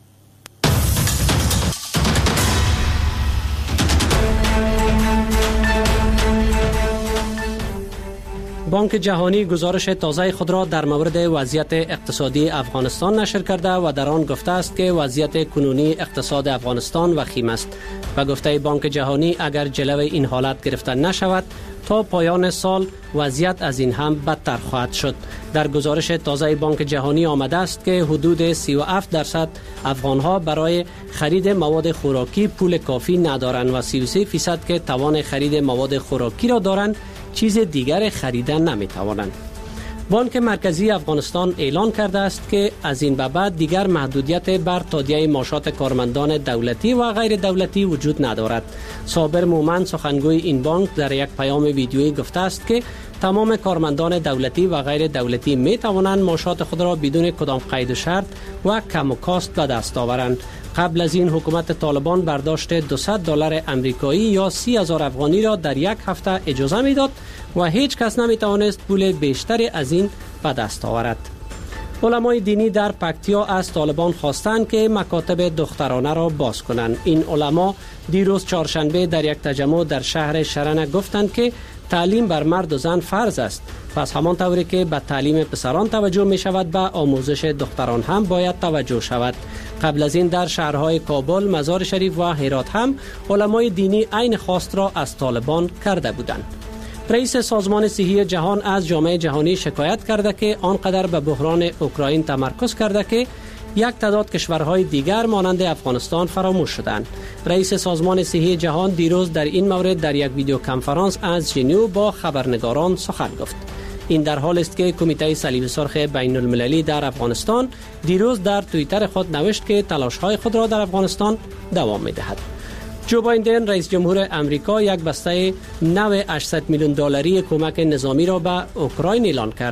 [SPEAKER 1] بانک جهانی گزارش تازه خود را در مورد وضعیت اقتصادی افغانستان نشر کرده و در آن گفته است که وضعیت کنونی اقتصاد افغانستان وخیم است. و گفته بانک جهانی اگر جلوی این حالت گرفته نشود تا پایان سال وضعیت از این هم بدتر خواهد شد. در گزارش تازه بانک جهانی آمده است که حدود 37% افغانها برای خرید مواد خوراکی پول کافی ندارند و 33% که توان خرید مواد خوراکی را دارند چیز دیگر خریدن نمی توانند. بانک مرکزی افغانستان اعلان کرده است که از این به بعد دیگر محدودیت بر تادیه معاشات کارمندان دولتی و غیر دولتی وجود ندارد. صابر مومن سخنگوی این بانک در یک پیام ویدیویی گفته است که تمام کارمندان دولتی و غیر دولتی می توانند معاشات خود را بدون کدام قید و شرط و کم و کاست به دست آورند. قبل از این حکومت طالبان برداشت $200 امریکایی یا 30,000 افغانی را در یک هفته اجازه می داد و هیچ کس نمی توانست پول بیشتری از این به دست آورد. علمای دینی در پکتیا از طالبان خواستند که مکاتب دخترانه را باز کنند. این علما دیروز چهارشنبه در یک تجمع در شهر شرنه گفتند که تعلیم بر مرد و زن فرض است. پس همان طوری که به تعلیم پسران توجه می شود به آموزش دختران هم باید توجه شود. قبل از این در شهرهای کابل، مزار شریف و هرات هم علمای دینی عین خواست را از طالبان کرده بودند. رئیس سازمان صحی جهان از جامعه جهانی شکایت کرده که آنقدر به بحران اوکراین تمرکز کرده که یک تعداد کشورهای دیگر مانند افغانستان فراموش شدند. رئیس سازمان صحی جهان دیروز در این مورد در یک ویدیو کنفرانس از ژنو با خبرنگاران سخن گفت. این در حال است که کمیته صلیب سرخ بین المللی در افغانستان دیروز در توییتر خود نوشت که تلاش‌های خود را در افغانستان دوام می‌دهد. جو بایدن رئیس جمهور امریکا یک بسته نو $800 میلیون کمک نظامی را به اوکراین اعلان کرد.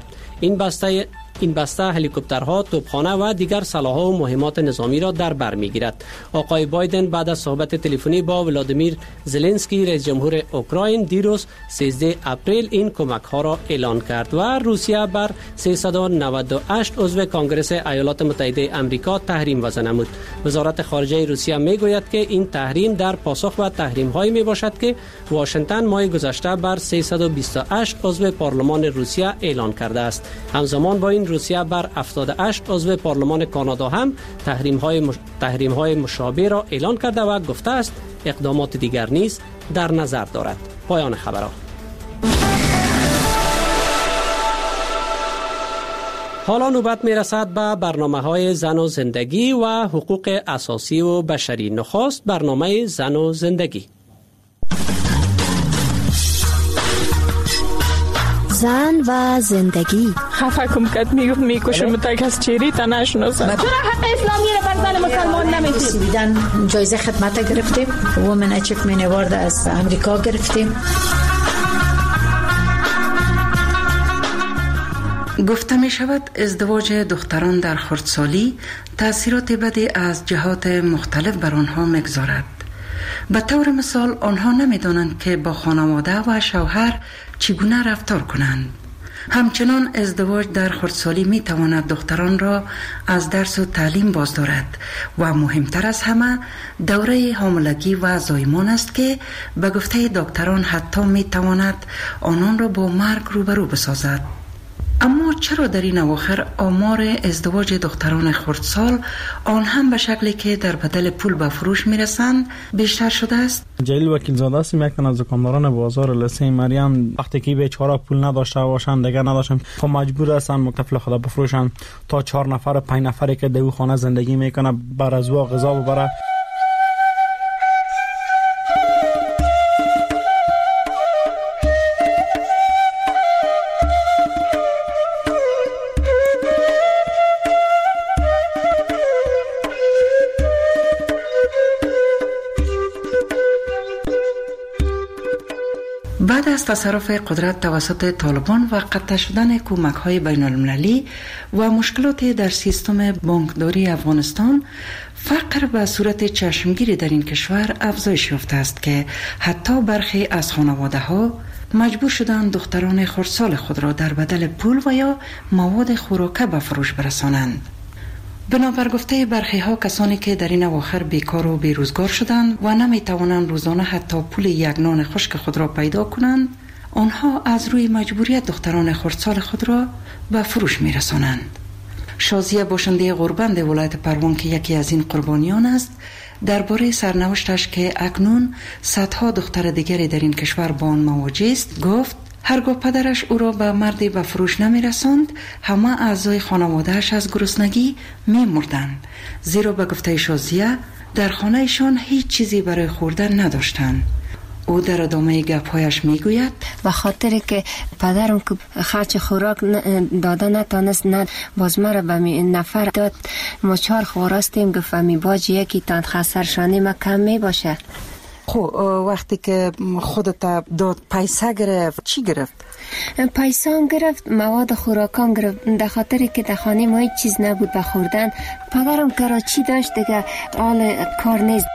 [SPEAKER 1] این بسته هلیکوپترها، توپخانه و دیگر سلاح‌ها و مهمات نظامی را در بر می‌گیرد. آقای بایدن بعد از صحبت تلفنی با ولادیمیر زلنسکی رئیس جمهور اوکراین دیروز 13 اپریل این کمک‌ها را اعلان کرد و روسیه بر 398 عضو کنگره ایالات متحده آمریکا تحریم وضع نمود. وزارت خارجه روسیه می‌گوید که این تحریم در پاسخ به تحریم‌هایی میباشد که واشنگتن ماه گذشته بر 328 عضو پارلمان روسیه اعلان کرده است. همزمان با این روسیه بر 78 عضو پارلمان کانادا هم تحریم‌های مشابه را اعلان کرده و گفته است اقدامات دیگر نیز در نظر دارد. پایان خبرها. حالا نوبت میرسد به برنامه‌های زن و زندگی و حقوق اساسی و بشری. نخست برنامه زن و زندگی.
[SPEAKER 2] زن و زندگی.
[SPEAKER 5] خفه کم کت میکشم تا کس چیری تا نشناسم.
[SPEAKER 2] چرا حق اسلامی را بر زن مسلمان نمیدید؟ بیدن جایزه خدمت گرفتیم. وومن اچیومنت اوارد از امریکا گرفتیم.
[SPEAKER 23] گفته می شود ازدواج دختران در خردسالی تأثیرات بدی از جهات مختلف بر آنها میگذارد. به طور مثال آنها نمیدانند که با خانواده و شوهر چگونه رفتار کنند. همچنان ازدواج در خردسالی می تواند دختران را از درس و تعلیم باز دارد و مهمتر از همه دوره حاملگی و زایمان است که به گفته دکتران حتی می تواند آنان را با مرگ روبرو بسازد. اما چرا در این اواخر آمار ازدواج دختران خردسال آن هم به شکلی که در بدل پول به فروش میرسند بیشتر شده است؟
[SPEAKER 24] جلیل وکیل زاده است، یک تن از دکانداران بازار لسه مریم. وقتی که بیچاره پول نداشته باشند دیگه نداشتن، خب مجبور هستن مکتفل خدا بفروشن تا 4 نفر 5 نفری که در او خانه زندگی میکنه بر از او غذا ببره.
[SPEAKER 23] بعد از تصرف قدرت توسط طالبان و قطع شدن کمک‌های بین‌المللی و مشکلات در سیستم بانکداری افغانستان، فقر به صورت چشمگیری در این کشور افزایش یافته است که حتی برخی از خانواده‌ها مجبور شدند دختران خردسال خود را در بدل پول و یا مواد خوراکه به فروش برسانند. بنابر گفته برخی ها، کسانی که در این اواخر بیکار و بیروزگار شدند و نمی توانند روزانه حتی پول یک نان خشک خود را پیدا کنند، آنها از روی مجبوریت دختران خردسال خود را به فروش می رسانند. شازیه باشنده غوربند ولایت پروان که یکی از این قربانیان است، درباره سرنوشتش که اکنون صدها دختر دیگری در این کشور با آن مواجه است گفت: هرگاه پدرش او را به مردی به فروش نمی رساند، همه اعضای خانوادهش از گرسنگی می مردند، زیرا به گفته شازیه در خانهشان هیچ چیزی برای خوردن نداشتند. او در ادامه گپ‌هایش میگوید:
[SPEAKER 3] به خاطر که پدرم که خرچ خوراک داده نتانست، نه باز مرا به نفر داد، ما 4 خواراستیم، گفت می باج یکی تان خسرشانی ما کم می باشه.
[SPEAKER 23] خب وقتی که خودت داد پیسه گرفت، چی گرفت؟
[SPEAKER 3] پیسه هم گرفت، مواد خوراکام گرفت، در خاطر که در خانه ما هیچ چیز نبود به خوردن. پدرم کراچی داشت دیگه، حال کار نیست.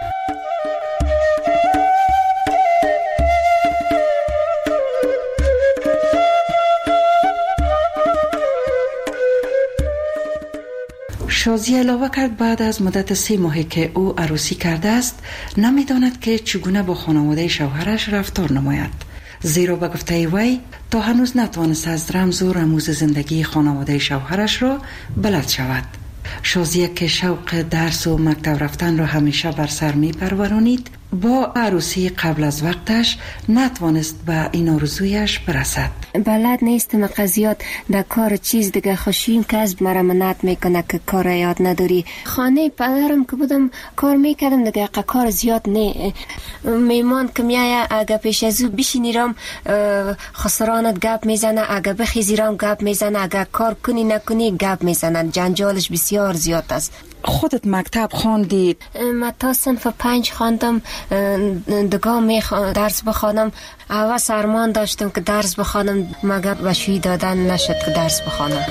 [SPEAKER 3] شازی علاوه کرد بعد از مدت 3 ماهی که او عروسی کرده است، نمیداند که چگونه با خانواده شوهرش رفتار نماید، زیرا به گفته وی تا هنوز نتوانست از رمز و رموز زندگی خانواده شوهرش را بلد شود. شازیه که شوق درس و مکتب رفتن را همیشه بر سر می پرورانید، با عروسی قبل از وقتش نتوانست به این آرزویش برسد. بلد نیستم قضیات در کار چیز دیگه، خوشیم که از مرا منعت میکنه که کار یاد نداری. خانه پدرم که بودم کار میکردم دیگه، کار زیاد نه. میمان که میایه اگه پیش از او بشینیرم خسرانت گپ میزنه، اگه بخیزیرم گپ میزنه، اگه کار کنی نکنی گپ میزنه. جنجالش بسیار زیاد است.
[SPEAKER 23] خودت مکتب خواندی؟
[SPEAKER 3] من تا صنف 5 خواندم، دگاه درس بخوانم. اول سرمان داشتم که درس بخوانم، مگر بشوی دادن نشد که درس بخوانم.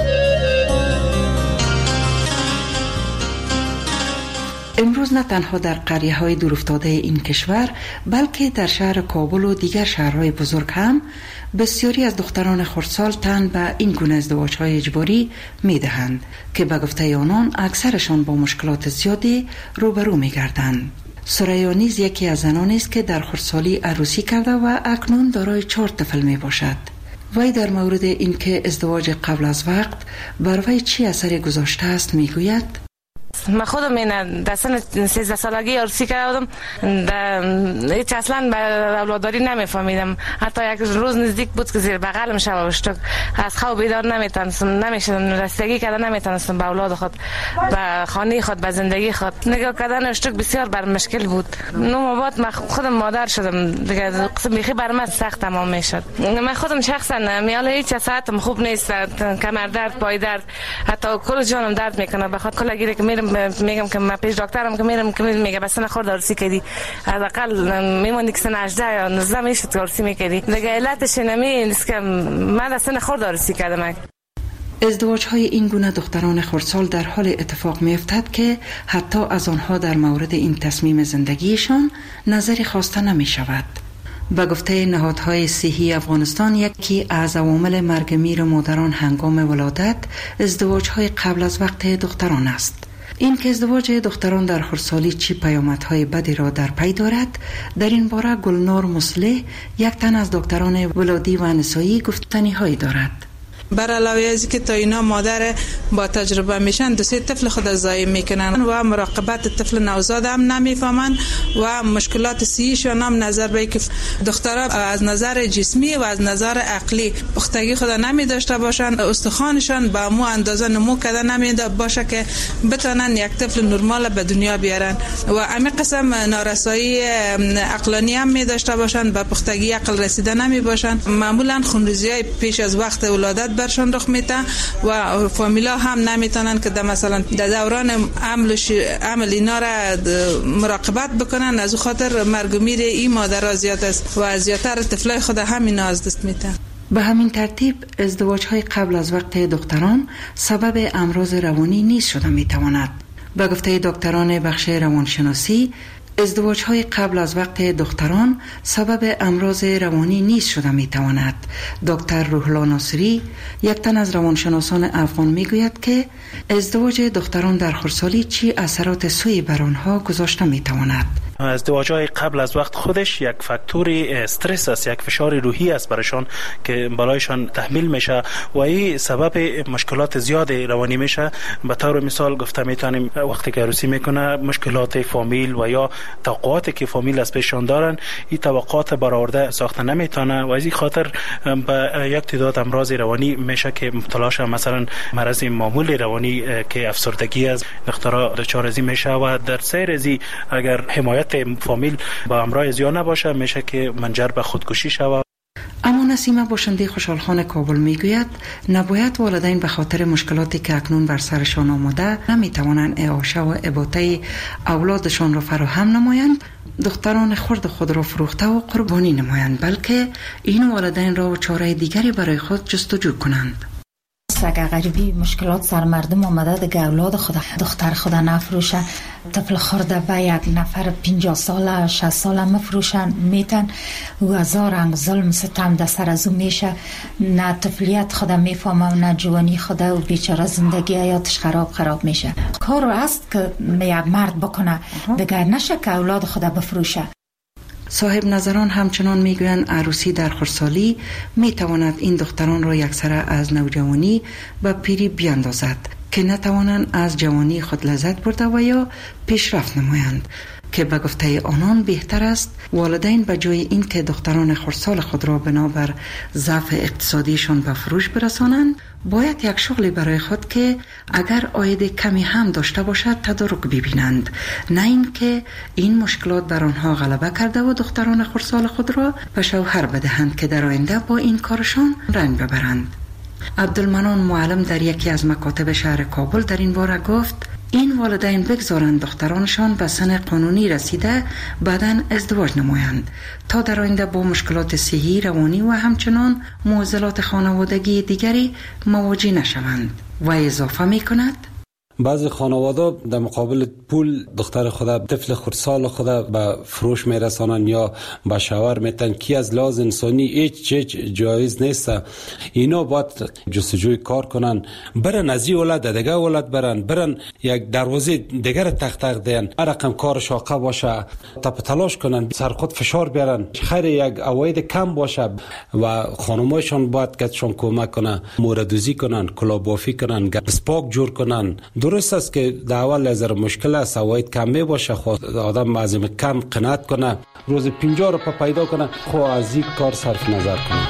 [SPEAKER 23] امروز نه تنها در قریه‌های دورافتاده این کشور، بلکه در شهر کابل و دیگر شهرهای بزرگ هم بسیاری از دختران خردسال تن به این گونه ازدواج‌های اجباری می‌دهند که به گفته آنان اکثرشان با مشکلات زیادی روبرو می‌گردند. سریا نیز یکی از زنانی است که در خردسالی عروسی کرده و اکنون دارای 4 طفل میباشد. وی در مورد اینکه ازدواج قبل از وقت بر وی چی اثری گذاشته است میگوید:
[SPEAKER 6] من خودم این در سن 13 سالگی عروسی کردم، هیچ اصلا به اولاداری نمیفهمیدم. حتی یک روز نزدیک بود که زیر بغلم شب وشتک از خواب بیدار نمیشدم، رسیدگی کردن نمیتونستم به اولاد خود، به خانه خود، به زندگی خود. نگاه کردن وشتک بسیار بر مشکل بود. 9 ماه بعد من خودم مادر شدم دیگه، قسم بیخی بر من سخت تمام میشد. من خودم شخصا میال هیچ ساعتم خوب نیست، کمر درد، پای درد، حتی کل جانم درد میکنه. بخاطر کلاگیری که میگم که من پیش دکترم که میرم که میگه بس نخورد عروسی کردی، حداقل میموندی که سن 18 یا 19 میشد عروسی میکردی دیگه. علتش نیست که من اصلا نخورد عروسی کردم.
[SPEAKER 23] ازدواج‌های این گونه دختران خردسال در حال اتفاق می‌افتد که حتی از آنها در مورد این تصمیم زندگیشان نظری خواسته نمی‌شود. به گفته نهادهای صحی افغانستان، یکی از عوامل مرگ میر مادران هنگام ولادت ازدواج‌های قبل از وقت دختران است. این که ازدواج دختران در خردسالی چی پیامدهای بدی را در پی دارد، در این باره گلنار مصلح، یک تن از دکتران ولادی و نسایی، گفتنی‌هایی دارد.
[SPEAKER 9] بر علاوه از که تا اینا مادر با تجربه میشن، 2-3 طفل خود ضایع میکنن و مراقبت طفل نوزاد هم نمیفهمن و مشکلات صحیشون هم نظر به که دخترها از نظر جسمی و از نظر عقلی پختگی خود نمی داشته باشن، استخوانشان به مو اندازه نمو کرده نمیده باشه که بتونن یک طفل نرمال به دنیا بیارن و همین قسم نارسایی عقلانی هم می داشته باشن، به پختگی عقل رسیده نمی باشن. معمولا خونریزی های پیش از وقت ولادت برشان رخ میده و فامیلا هم نمیتونن که مثلا در دوران عمل اینا را مراقبت بکنن. از خاطر مرگ و میر این مادر زیاد است و زیادتر طفلای خود همین از دست میدن.
[SPEAKER 23] به همین ترتیب ازدواج‌های قبل از وقت دختران سبب امراض روانی نیز شده میتواند. به گفته دکتران بخش روانشناسی، ازدواج‌های قبل از وقت دختران سبب امراض روانی نیز شده میتواند. دکتر روح‌الله ناصری، یک تن از روانشناسان افغان، میگوید که ازدواج دختران در خردسالی چی اثرات سوئی بر آنها گذاشته میتواند.
[SPEAKER 24] ازدواج‌های قبل از وقت خودش یک فاکتور استرس است، یک فشار روحی است برایشان که بالایشان تحمیل میشه و این سبب مشکلات زیاد روانی میشه. به طور مثال گفته میتونیم وقتی که عروسی میکنه مشکلات فامیل و یا توقعاتی که فامیل از پیشان دارن، این توقعات برآورده ساخته نمیتونه و از این خاطر به یک تعداد امراض روانی میشه که مبتلا شه. مثلا مرض معمول روانی که افسردگی است، دخترها دچار از این میشه و در سیر از اگر حمایت فامیل با امرای زیاد نباشه میشه که منجر به خودکشی شود.
[SPEAKER 23] اما نسیمه باشنده خوشحالخان کابل میگوید نباید والدین به خاطر مشکلاتی که اکنون بر سرشان آمده نمیتوانند اعاشه و اباطه اولادشان را فراهم نمایند، دختران خرد خود را فروخته و قربانی نمایند، بلکه این والدین را چاره دیگری برای خود جستجو کنند.
[SPEAKER 2] اگر غریبی مشکلات سر مردم آمده دیگه اولاد خود دختر خود نفروشه، طفل خورده به یک نفر 50 ساله 60 ساله مفروشن میتن و هزار رنگ ظلم ستم در سر از او میشه، نه طفلیت خود میفهمه نه جوانی خود و بیچاره زندگی حیاتش خراب میشه. کار است که یک مرد بکنه دیگه نشه که اولاد خود بفروشه.
[SPEAKER 23] صاحب نظران همچنان میگویند عروسی در خردسالی میتواند این دختران را یکسره از نوجوانی به پیری بیاندازد که نتوانند از جوانی خود لذت برده و یا پیشرفت نمایند، که به گفته آنان بهتر است والدین به جای این که دختران خردسال خود را بنابر ضعف اقتصادیشان به فروش برسانند، باید یک شغلی برای خود که اگر عاید کمی هم داشته باشد تدارک ببینند، نه این که این مشکلات بر آنها غلبه کرده و دختران خردسال خود را به شوهر بدهند که در آینده با این کارشان رنج ببرند. عبدالمنان معلم در یکی از مکاتب شهر کابل در این باره گفت این والدین بگذارند دخترانشان به سن قانونی رسیده بعداً ازدواج نمایند تا در آینده با مشکلات صحی، روانی و همچنان معضلات خانوادگی دیگری مواجه نشوند. و اضافه می کند
[SPEAKER 10] بعضی خانواده در مقابل پول دختر خود، طفل خردسال خود به فروش میرسانن یا به شوهر میتن که از لحاظ انسانی هیچ جایز نیست. اینا باید جستجوی کار کنن، برن از این ولد دیگه ولد برن یک دروازه دیگر تق دین، رقم کار شاقه باشه، تپ تلاش کنن، سر خود فشار بیارن، خیر یک عواید کم باشه و خانمایشان باید کتشان کمک کنن، موردوزی کنن، کلابافی کنن، سپاک جور کنن. درست است که در اول از مشکل است، عواید کم می باشه، خود آدم لازم کم قناعت کنه، روز 50 روپیه پیدا کنه، خود از این کار صرف نظر کنه.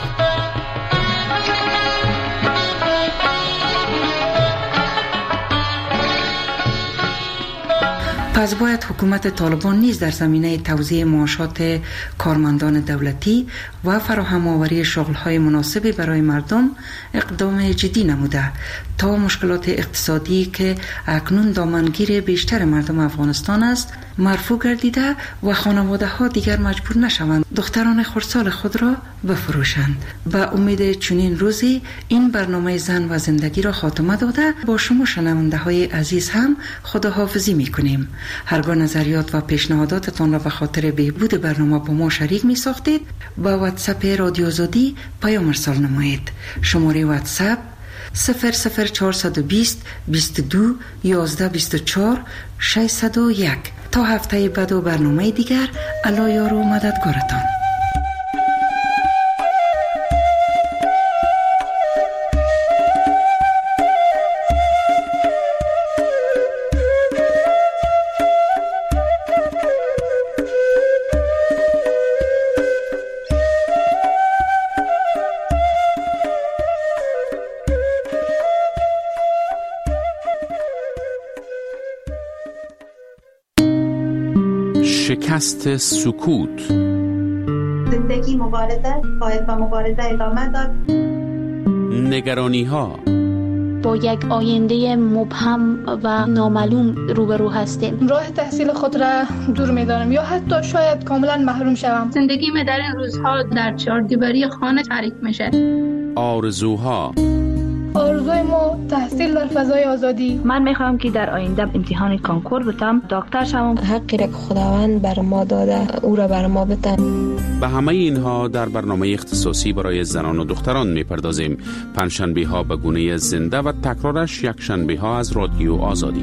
[SPEAKER 23] پس باید حکومت طالبان نیز در زمینه توزیع معاشات کارمندان دولتی و فراهم آوری شغل‌های مناسبی برای مردم اقدام جدی نموده تا مشکلات اقتصادی که اکنون دامنگیر بیشتر مردم افغانستان است مرفوع گردیده و خانواده‌ها دیگر مجبور نشوند دختران خردسال خود را بفروشند. به امید چنین روزی این برنامه زن و زندگی را خاتمه داده با شما شنونده‌های عزیز هم خداحافظی می‌کنیم. هرگاه نظریات و پیشنهاداتتان را به خاطر بهبود برنامه با ما شریک می ساختید با واتساپ رادیو آزادی پیام ارسال نمایید. شماره واتساپ 00420 22 11 24 601. تا هفته بعد و برنامه دیگر، الله یار و مددگارتان.
[SPEAKER 17] شکست سکوت.
[SPEAKER 11] زندگی مبارزه باید با مبارزه ادامه داد.
[SPEAKER 17] نگرانی ها،
[SPEAKER 11] با یک آینده مبهم و نامعلوم روبرو هستیم.
[SPEAKER 12] راه تحصیل خود را دور می‌دانم یا حتی شاید کاملا محروم شوم.
[SPEAKER 11] زندگی من در این روزها در چهاردیواری خانه تعریف میشه.
[SPEAKER 17] آرزوها،
[SPEAKER 12] آرزوی ما تحصیل در فضای آزادی.
[SPEAKER 11] من میخوام که در آینده امتحان کانکور بتم، دکتر شوم.
[SPEAKER 15] حقی را که خداوند بر ما داده او را بر ما بتن.
[SPEAKER 17] به همه اینها در برنامه اختصاصی برای زنان و دختران میپردازیم. پنجشنبه ها به گونه زنده و تکرارش یک شنبه ها از رادیو آزادی.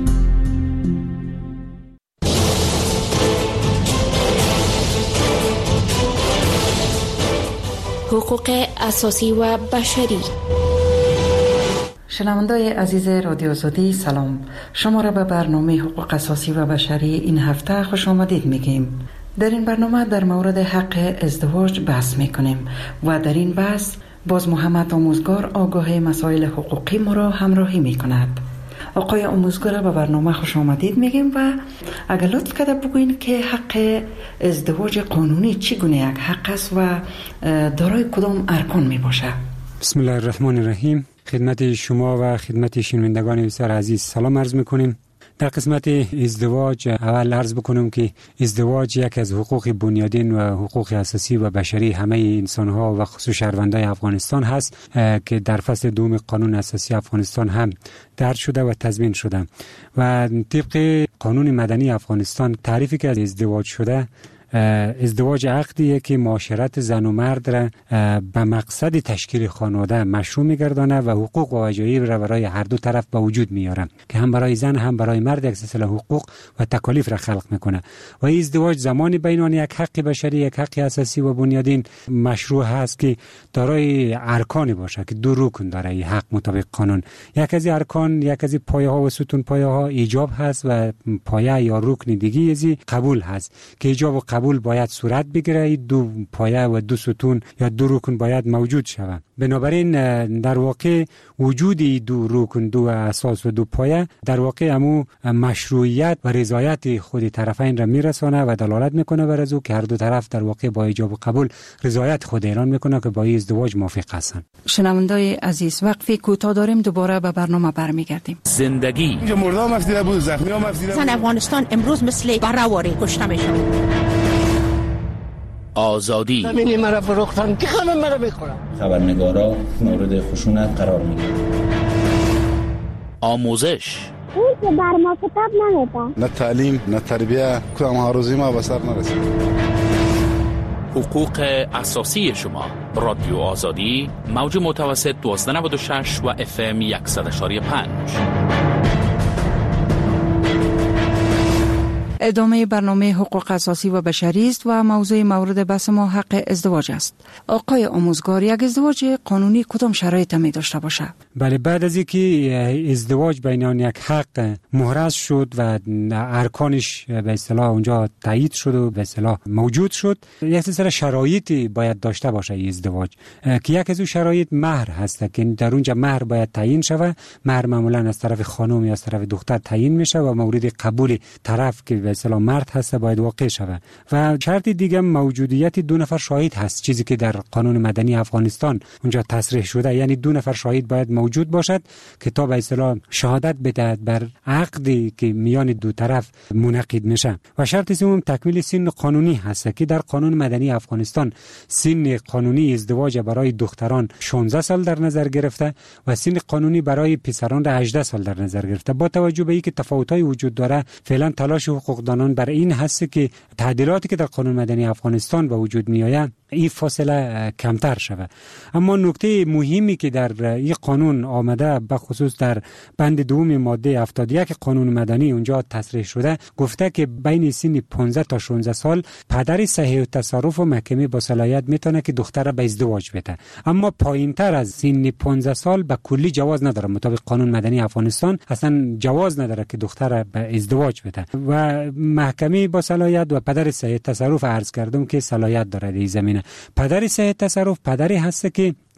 [SPEAKER 11] حقوق اساسی و بشری.
[SPEAKER 23] شنوندای عزیز رادیو آزادی سلام، شما را به برنامه حقوق اساسی و بشری این هفته خوش آمدید میگیم. در این برنامه در مورد حق ازدواج بحث میکنیم و در این بحث باز محمد آموزگار آگاه مسائل حقوقی ما را همراهی میکند. آقای آموزگار به برنامه خوش آمدید میگیم و اگر لطف کرده بگوین که حق ازدواج قانونی چگونه یک حق است و دارای کدام ارکان میباشه؟
[SPEAKER 19] بسم الله الرحمن الرحیم. خدمت شما و خدمت شنوندگان بسیار عزیز سلام عرض میکنیم. در قسمت ازدواج اول عرض بکنم که ازدواج یک از حقوق بنیادین و حقوق اساسی و بشری همه انسان ها و خصوص شهروندان افغانستان هست که در فصل دوم قانون اساسی افغانستان هم درج شده و تضمین شده و طبق قانون مدنی افغانستان تعریفی که از ازدواج شده، ازدواج عقدیه که معاشرت زن و مرد را به مقصد تشکیل خانواده مشروع می‌گردانه و حقوق و وجایب را برای هر دو طرف به وجود میاره که هم برای زن هم برای مرد یک سلسله حقوق و تکالیف را خلق میکنه و این ازدواج زمانی بین یک حق بشری، یک حق اساسی و بنیادین مشروع هست که دارای ارکانی باشه که دو رکن داره این حق مطابق قانون. یک از ارکان، یک از پایه ها و ستون پایه ها ایجاب هست و پایه یا رکن دیگه ازی قبول هست که ایجاب و قبول باید صورت بگیره. دو پایه و دو ستون یا دو رکن باید موجود شود. بنابراین در واقع وجود دو رکن، دو اساس و دو پایه در واقع امو مشروعیت و رضایت خود طرفین را میرسانه و دلالت میکنه بر ازو که هر دو طرف در واقع با ایجاب و قبول رضایت خود اعلان میکنه که با این ازدواج موافق هستند.
[SPEAKER 23] شنوندای عزیز وقفی کوتاه داریم، دوباره به برنامه برمیگردیم.
[SPEAKER 17] زندگی
[SPEAKER 25] مردم افسیده بود، زخمی هم افسیده بود.
[SPEAKER 26] زن افغانستان امروز مثل برهواری کشته میشن.
[SPEAKER 17] آزادی.
[SPEAKER 26] زمینی مرا فروختن که همه مرا میخورن.
[SPEAKER 27] خبرنگارا مورد خشونت قرار میگیرن.
[SPEAKER 17] آموزش.
[SPEAKER 28] اون که بر ما کتاب نمیده.
[SPEAKER 25] نه تعلیم، نه تربیه، کدام آرزوی ما به سر نرسید.
[SPEAKER 17] حقوق اساسی شما. رادیو آزادی، موج متوسط 1296 و FM 100.5.
[SPEAKER 23] ادامه برنامه حقوق اساسی و بشری است و موضوع مورد بحث ما حق ازدواج است. آقای آموزگار، یک ازدواج قانونی کدام شرایط می داشته باشه؟
[SPEAKER 19] بله، بعد از اینکه ازدواج بین یک حق محرز شد و ارکانش به اصطلاح اونجا تایید شد و به اصطلاح موجود شد، یک سلسله شرایطی باید داشته باشه این ازدواج که یک از اون شرایط مهر هست که در اونجا مهر باید تعیین شود. مهر معمولا از طرف خانم یا از طرف دختر تعیین میشه و مورد قبول طرف که به اصطلاح مرد هست باید واقع شود. و شرط دیگه موجودیت دو نفر شاهد هست، چیزی که در قانون مدنی افغانستان اونجا تصریح شده، یعنی دو نفر شاهد باید موجود باشد که تا به اصطلاح شهادت بدهد بر عقدی که میان دو طرف منعقد میشه. و شرط سوم تکمیل سن قانونی هست که در قانون مدنی افغانستان سن قانونی ازدواج برای دختران 16 سال در نظر گرفته و سن قانونی برای پسران را 18 سال در نظر گرفته. با توجه به اینکه تفاوت‌های وجود داره، فعلا تلاش حقوقدانان بر این هست که تعدیلاتی که در قانون مدنی افغانستان به وجود میآید این فاصله کمتر شود. اما نکته مهمی که در این قانون آمده به خصوص در بند دوم ماده 71 قانون مدنی اونجا تصریح شده، گفته که بین سن 15 تا 16 سال پدر صحیح التصرف و محکمه با صلاحیت میتونه که دختر را به ازدواج بده. اما پایینتر از سن 15 سال به کلی جواز نداره. مطابق قانون مدنی افغانستان اصلا جواز نداره که دختر را به ازدواج بده و محکمه با صلاحیت و پدر صحیح التصرف عرض کردم که صلاحیت داره در زمینه. پدر صحیح التصرف پدری هست که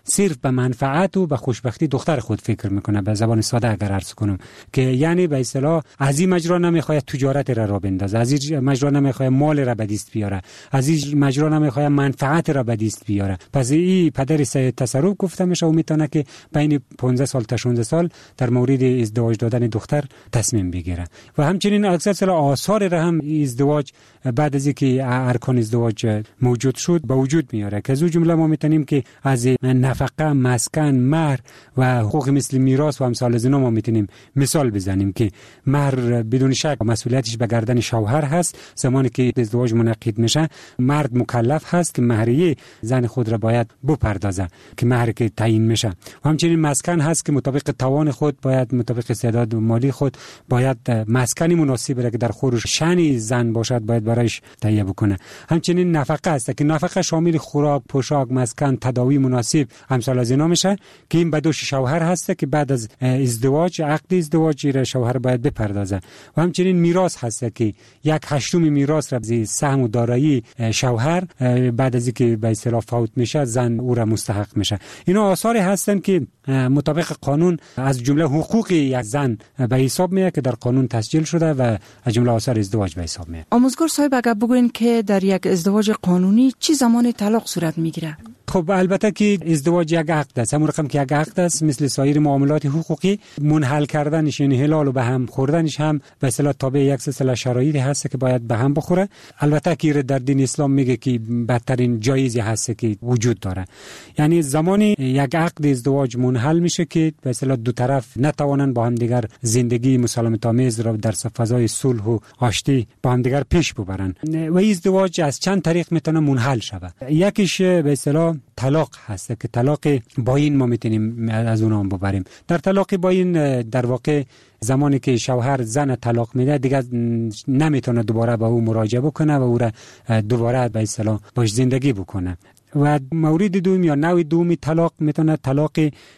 [SPEAKER 19] صرف به منفعت و به خوشبختی دختر خود فکر میکنه. به زبان ساده اگر عرض کنم که یعنی به اصطلاح از این مجرا نمیخواد تجارت را بندازه، از این مجرا نمیخواد مال را به دست بیاره، از این مجرا نمیخواد منفعت را به دست بیاره. پس این پدر سید تصرف گفته میشه و میتونه که بین 15 سال تا 16 سال در مورد ازدواج دادن دختر تصمیم بگیره. و همچنین اکثر آثار را هم ازدواج بعد از اینکه ارکان ازدواج موجود شد به وجود میاره که از اون جمله ما میتونیم که از نفقه، مسکن، مهر و حقوق مثل میراث و امثال از اینا ما میتونیم مثال بزنیم که مهر بدون شک مسئولیتش به گردن شوهر هست. زمانی که ازدواج منعقد میشه مرد مکلف هست که مهریه زن خود را باید بپردازه که مهر که تعیین میشه. و همچنین مسکن هست که مطابق توان خود باید مطابق استعداد مالی خود باید مسکنی مناسب را که در خور شأن زن باشد باید برایش تهیه بکنه. همچنین نفقه است که نفقه شامل خوراک، پوشاک، مسکن، تداوی مناسب امثال از اینا میشه که این به دوش شوهر هست که بعد از ازدواج عقد ازدواج را شوهر باید بپردازه. و همچنین میراث هست که 1/8 میراث را از سهم و دارایی شوهر بعد از اینکه به اصطلاح فوت میشه زن او را مستحق میشه. اینا آثاری هستن که مطابق قانون از جمله حقوق یک زن به حساب میاد که در قانون تسجیل شده و از جمله آثار ازدواج به حساب میاد.
[SPEAKER 3] آموزگار صاحب اگر بگوین که در یک ازدواج قانونی چه زمان طلاق صورت میگیره؟
[SPEAKER 19] خب البته که ازدواج یک عقد است، همون رقم که یک عقد است مثل سایر معاملات حقوقی منحل کردنش یعنی حلال و به هم خوردنش هم به اصطلاح تابع یک سلسله شرایطی هست که باید به هم بخوره. البته که در دین اسلام میگه که بدترین جایزی هست که وجود داره، یعنی زمانی یک عقد ازدواج منحل میشه که به اصطلاح دو طرف نتوانند با هم دیگر زندگی مسالمت آمیز را در فضای صلح و آشتی با هم دیگر پیش ببرن. و ازدواج از چند طریق میتونه منحل شود. یکیش به اصطلاح طلاق هست که طلاق باین ما میتونیم از اون هم ببریم. در طلاق باین در واقع زمانی که شوهر زن طلاق میده دیگه نمیتونه دوباره با او مراجعه بکنه و او را دوباره به اصطلاح باش زندگی بکنه. و مورد دوم یا نوع دومی طلاق میتونه طلاق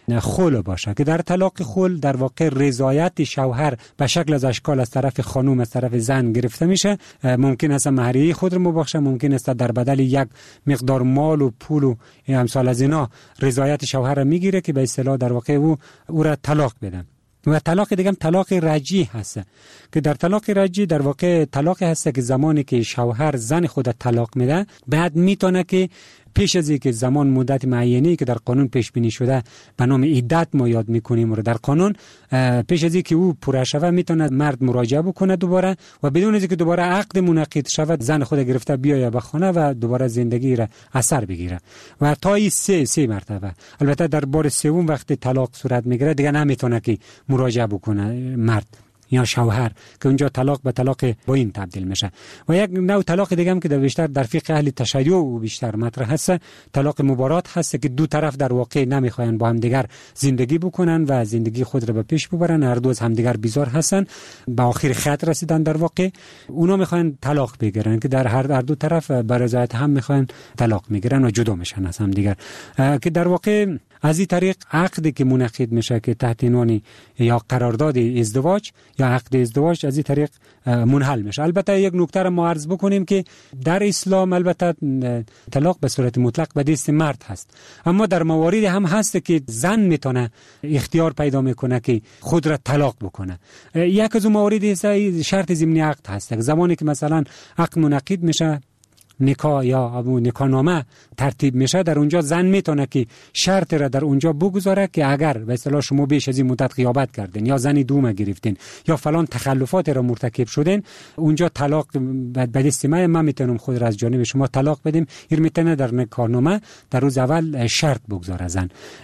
[SPEAKER 19] خلع باشه که در طلاق خلع در واقع رضایت شوهر به شکل از اشکال از طرف خانم از طرف زن گرفته میشه. ممکن است مهریه خود رو مبخشه، ممکن است در بدل یک مقدار مال و پول و امثال از اینا رضایت شوهر رو میگیره که به اصطلاح در واقع او را طلاق بده. و طلاق دیگه هم طلاق رجعی هست که در طلاق رجعی در واقع طلاق هست که زمانی که شوهر زن خود طلاق میده بعد میتونه که پیش از اینکه زمان مدت معینی که در قانون پیش بینی شده به نام عدت ما یاد میکنیم رو در قانون پیش از اینکه او پوره شود میتونه مرد مراجعه بکنه دوباره و بدون اینکه دوباره عقد منعقد شود زن خود گرفته بیاید به خانه و دوباره زندگی را اثر بگیره و تا این سه مرتبه. البته در بار سوم وقتی طلاق صورت میگیره دیگه نمیتونه که مراجعه بکنه مرد یا شوهر که اونجا طلاق به طلاق باین تبدیل میشه. و یک نوع طلاق دیگه هم که بیشتر در فقه اهل تشیع و بیشتر مطرح هست طلاق مبارات هست که دو طرف در واقع نمیخواین با هم دیگر زندگی بکنن و زندگی خود را به پیش ببرن، هر دو از هم دیگر بیزار هستن، به آخر خط رسیدن در واقع اونا میخواین طلاق بگیرن که در هر دو طرف به رضایت هم میخواین طلاق میگیرن و جدا میشن از هم دیگر که در واقع از این طریق عقدی که منعقد میشه که تحت عنوان یا قرارداد ازدواج یا عقد ازدواج از این طریق منحل میشه. البته یک نکته را ما عرض بکنیم که در اسلام البته طلاق به صورت مطلق به دست مرد هست، اما در مواردی هم هست که زن میتونه اختیار پیدا میکنه که خود را طلاق بکنه. یک از اون موارد شرط ضمنی عقد هست. زمانی که مثلا عقد منعقد میشه نکاح یا نکاح نامه ترتیب میشه در اونجا زن میتونه که شرط را در اونجا بگذاره که اگر به اصطلاح شما بیش از این مدت غیابت کردین یا زنی دوم گرفتین یا فلان تخلفات را مرتکب شدین اونجا طلاق به دست من میتونم خود را از جانب شما طلاق بدیم. این میتونه در نکاح نامه در روز اول شرط بگذاره زن.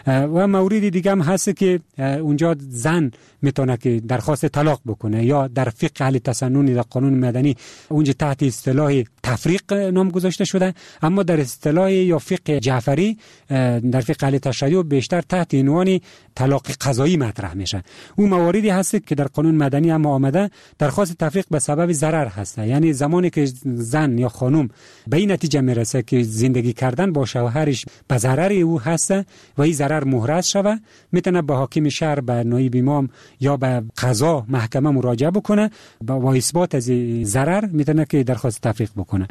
[SPEAKER 19] و مورد دیگه هم هست که اونجا زن میتونه که درخواست طلاق بکنه یا در فقه اهل تسنن در قانون مدنی اونجا تحت اصطلاح تفریق نام گذاشته شده، اما در اصطلاح یا فقه جعفری در فقه اهل تشیع بیشتر تحت عنوان طلاق قضایی مطرح میشه. اون مواردی هست که در قانون مدنی هم آمده درخواست تفریق به سبب ضرر هست، یعنی زمانی که زن یا خانم به این نتیجه میرسه که زندگی کردن با شوهرش به ضرر او هست و این ضرر محرز شوه میتونه به حاکم شهر، به نایب امام یا به قضا محکمه مراجعه بکنه با اثبات از ضرر میتونه که درخواست تفریق بکنه.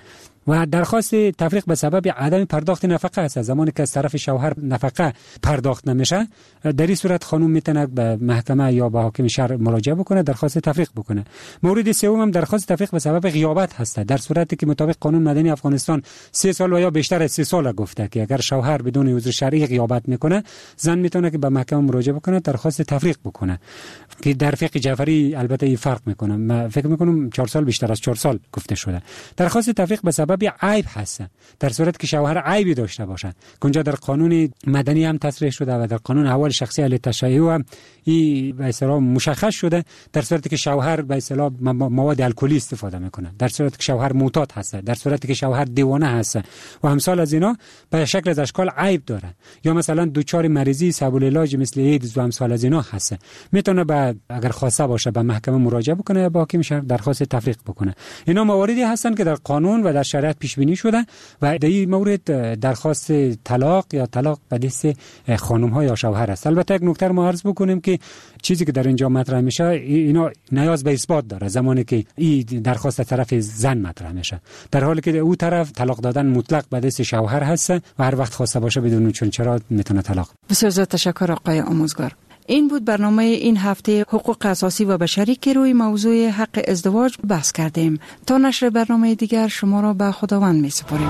[SPEAKER 19] و درخواست تفریق به سبب عدم پرداخت نفقه است. زمانی که از طرف شوهر نفقه پرداخت نمیشه، در این صورت خانم میتونه به محکمه یا به حاکم شهر مراجعه بکنه، درخواست تفریق بکنه. مورد سوم هم درخواست تفریق به سبب غیابت هست. در صورتی که مطابق قانون مدنی افغانستان 3 سال و یا بیشتر از 3 سال گفته که اگر شوهر بدون عذر شرعی غیابت میکنه، زن میتونه که به محکمه مراجعه بکنه، درخواست تفریق بکنه. که در فقه جعفری البته این فرق میکنه، من فکر میکنم 4 سال بیشتر از 4 سال گفته شده. درخواست تفریق به سبب عیب هست، در صورتی که شوهر عیبی داشته باشه، که اونجا در قانون مدنی هم تصریح شده و در قانون احوال شخصی اهل تشیع هم این به اصطلاح مشخص شده. در صورتی که شوهر به اصطلاح مواد الکلی استفاده میکنه، در صورتی که شوهر معتاد هست، در صورتی که شوهر دیوانه هست و امثال از اینا به شکل از اشکال عیب داره، یا مثلا دوچار مریضی سبب العلاج مثل ایدز و امثال از اینا هست، میتونه اگر خواسته باشه به محکمه مراجعه بکنه یا با حاکم شهر درخواست تفریق بکنه. اینا مواردی هستن که در قانون و در شریعت پیش بینی شده و در این مورد درخواست طلاق یا طلاق به دست خانم ها یا شوهر است. البته یک نکته ما عرض بکنیم که چیزی که در اینجا مطرح میشه اینا نیاز به اثبات داره زمانی که این درخواست طرف زن مطرح میشه، در حالی که او طرف طلاق دادن مطلق به دست شوهر هست و هر وقت خواسته باشه بدون چرا میتونه طلاق.
[SPEAKER 23] بسیار زیاد تشکر آقای آموزگار. این بود برنامه این هفته حقوق اساسی و بشری که روی موضوع حق ازدواج بحث کردیم. تا نشر برنامه دیگر شما را به خداوند می سپاریم.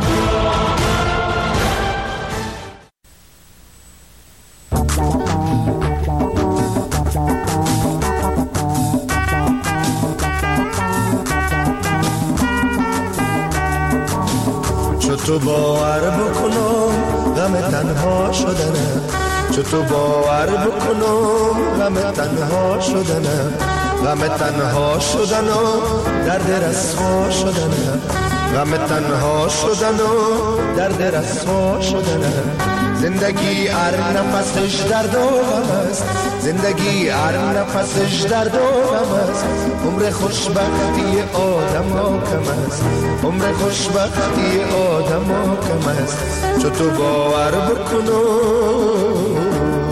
[SPEAKER 7] تو باور بکنم غم تنها شدنه، تو باور بکنم غم تنها شدنه، غم تنها شدن و درد رسوا شدنه، غم تنها شدن و درد رسوا شدنه. زندگی هر نفسش درد و غم است، زندگی هر نفسش درد و غم است. عمر خوشبختی آدم ها کم است، عمر خوشبختی آدم ها کم است. چو تو باور بکنم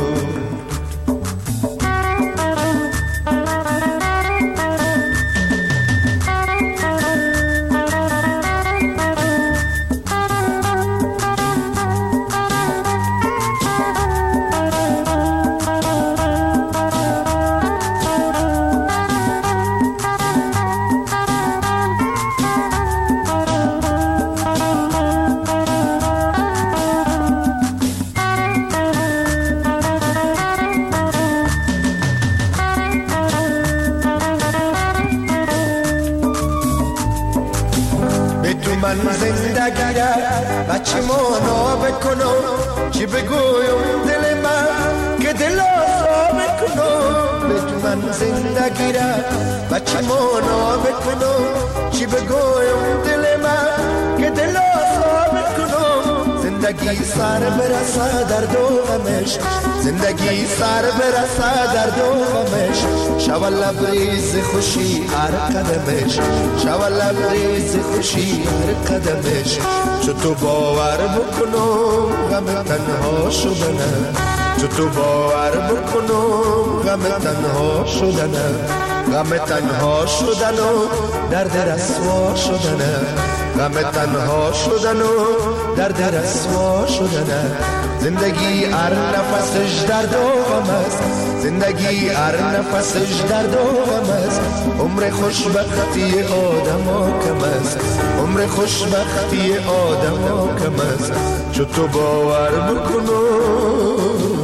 [SPEAKER 7] زندگی را بچه مانا بکنم، چی بگویم دل من که دل آزا بکنم. به تو من زندگی را بچه مانا بکنم، چی بگویم دل من که دل آزا بکنم. زندگی سر برسه درد و غمش، زندگی سر برسه درد و غمش. شو لبریز خوشی هر قدمش، شو لبریز خوشی هر قدمش. چو تو باور بکنم غم تنها شدنه، چو تو باور بکنم غم تنها شدنه، غم تنها شدن و درد رسوا شدنه، غم تنها شدن و درد رسوا شدنه. زندگی هر نفسش درد و غم است، زندگی هر نفسش درد و غم است. عمر خوشبختی آدم ها کم است، عمر خوشبختی آدم ها کم است. چو تو باور بکنم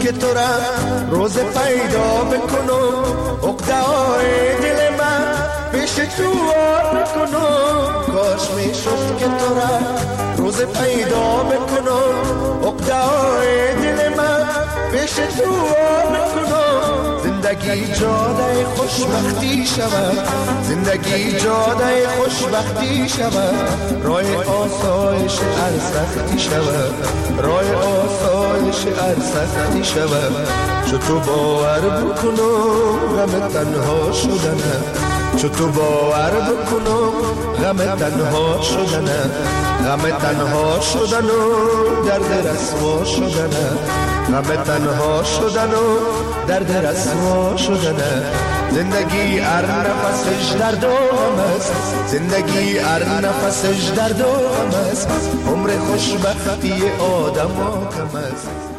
[SPEAKER 7] که تو را روز پیدا بکنم عقده‌های دل من پیش تو آر بکنم کاش میشد که تو را روز پیدا بکنم عقده‌های دل من پیش تو آر بکنم زندگی جاده خوشبختی شود زندگی جاده خوشبختی شود راه آسایش هر سختی شود راه آسایش هر سختی شود چو تو باور بکنم غم تنها شدنه چو تو باور بکنم غم تنها شدنه غم تنها شدن و درد رسوا شدنه غم تنها شدن و درد رسوا شدنه زندگی هر نفسش درد و غم است زندگی هر نفسش درد و غم است عمر خوشبختی آدم ها کم است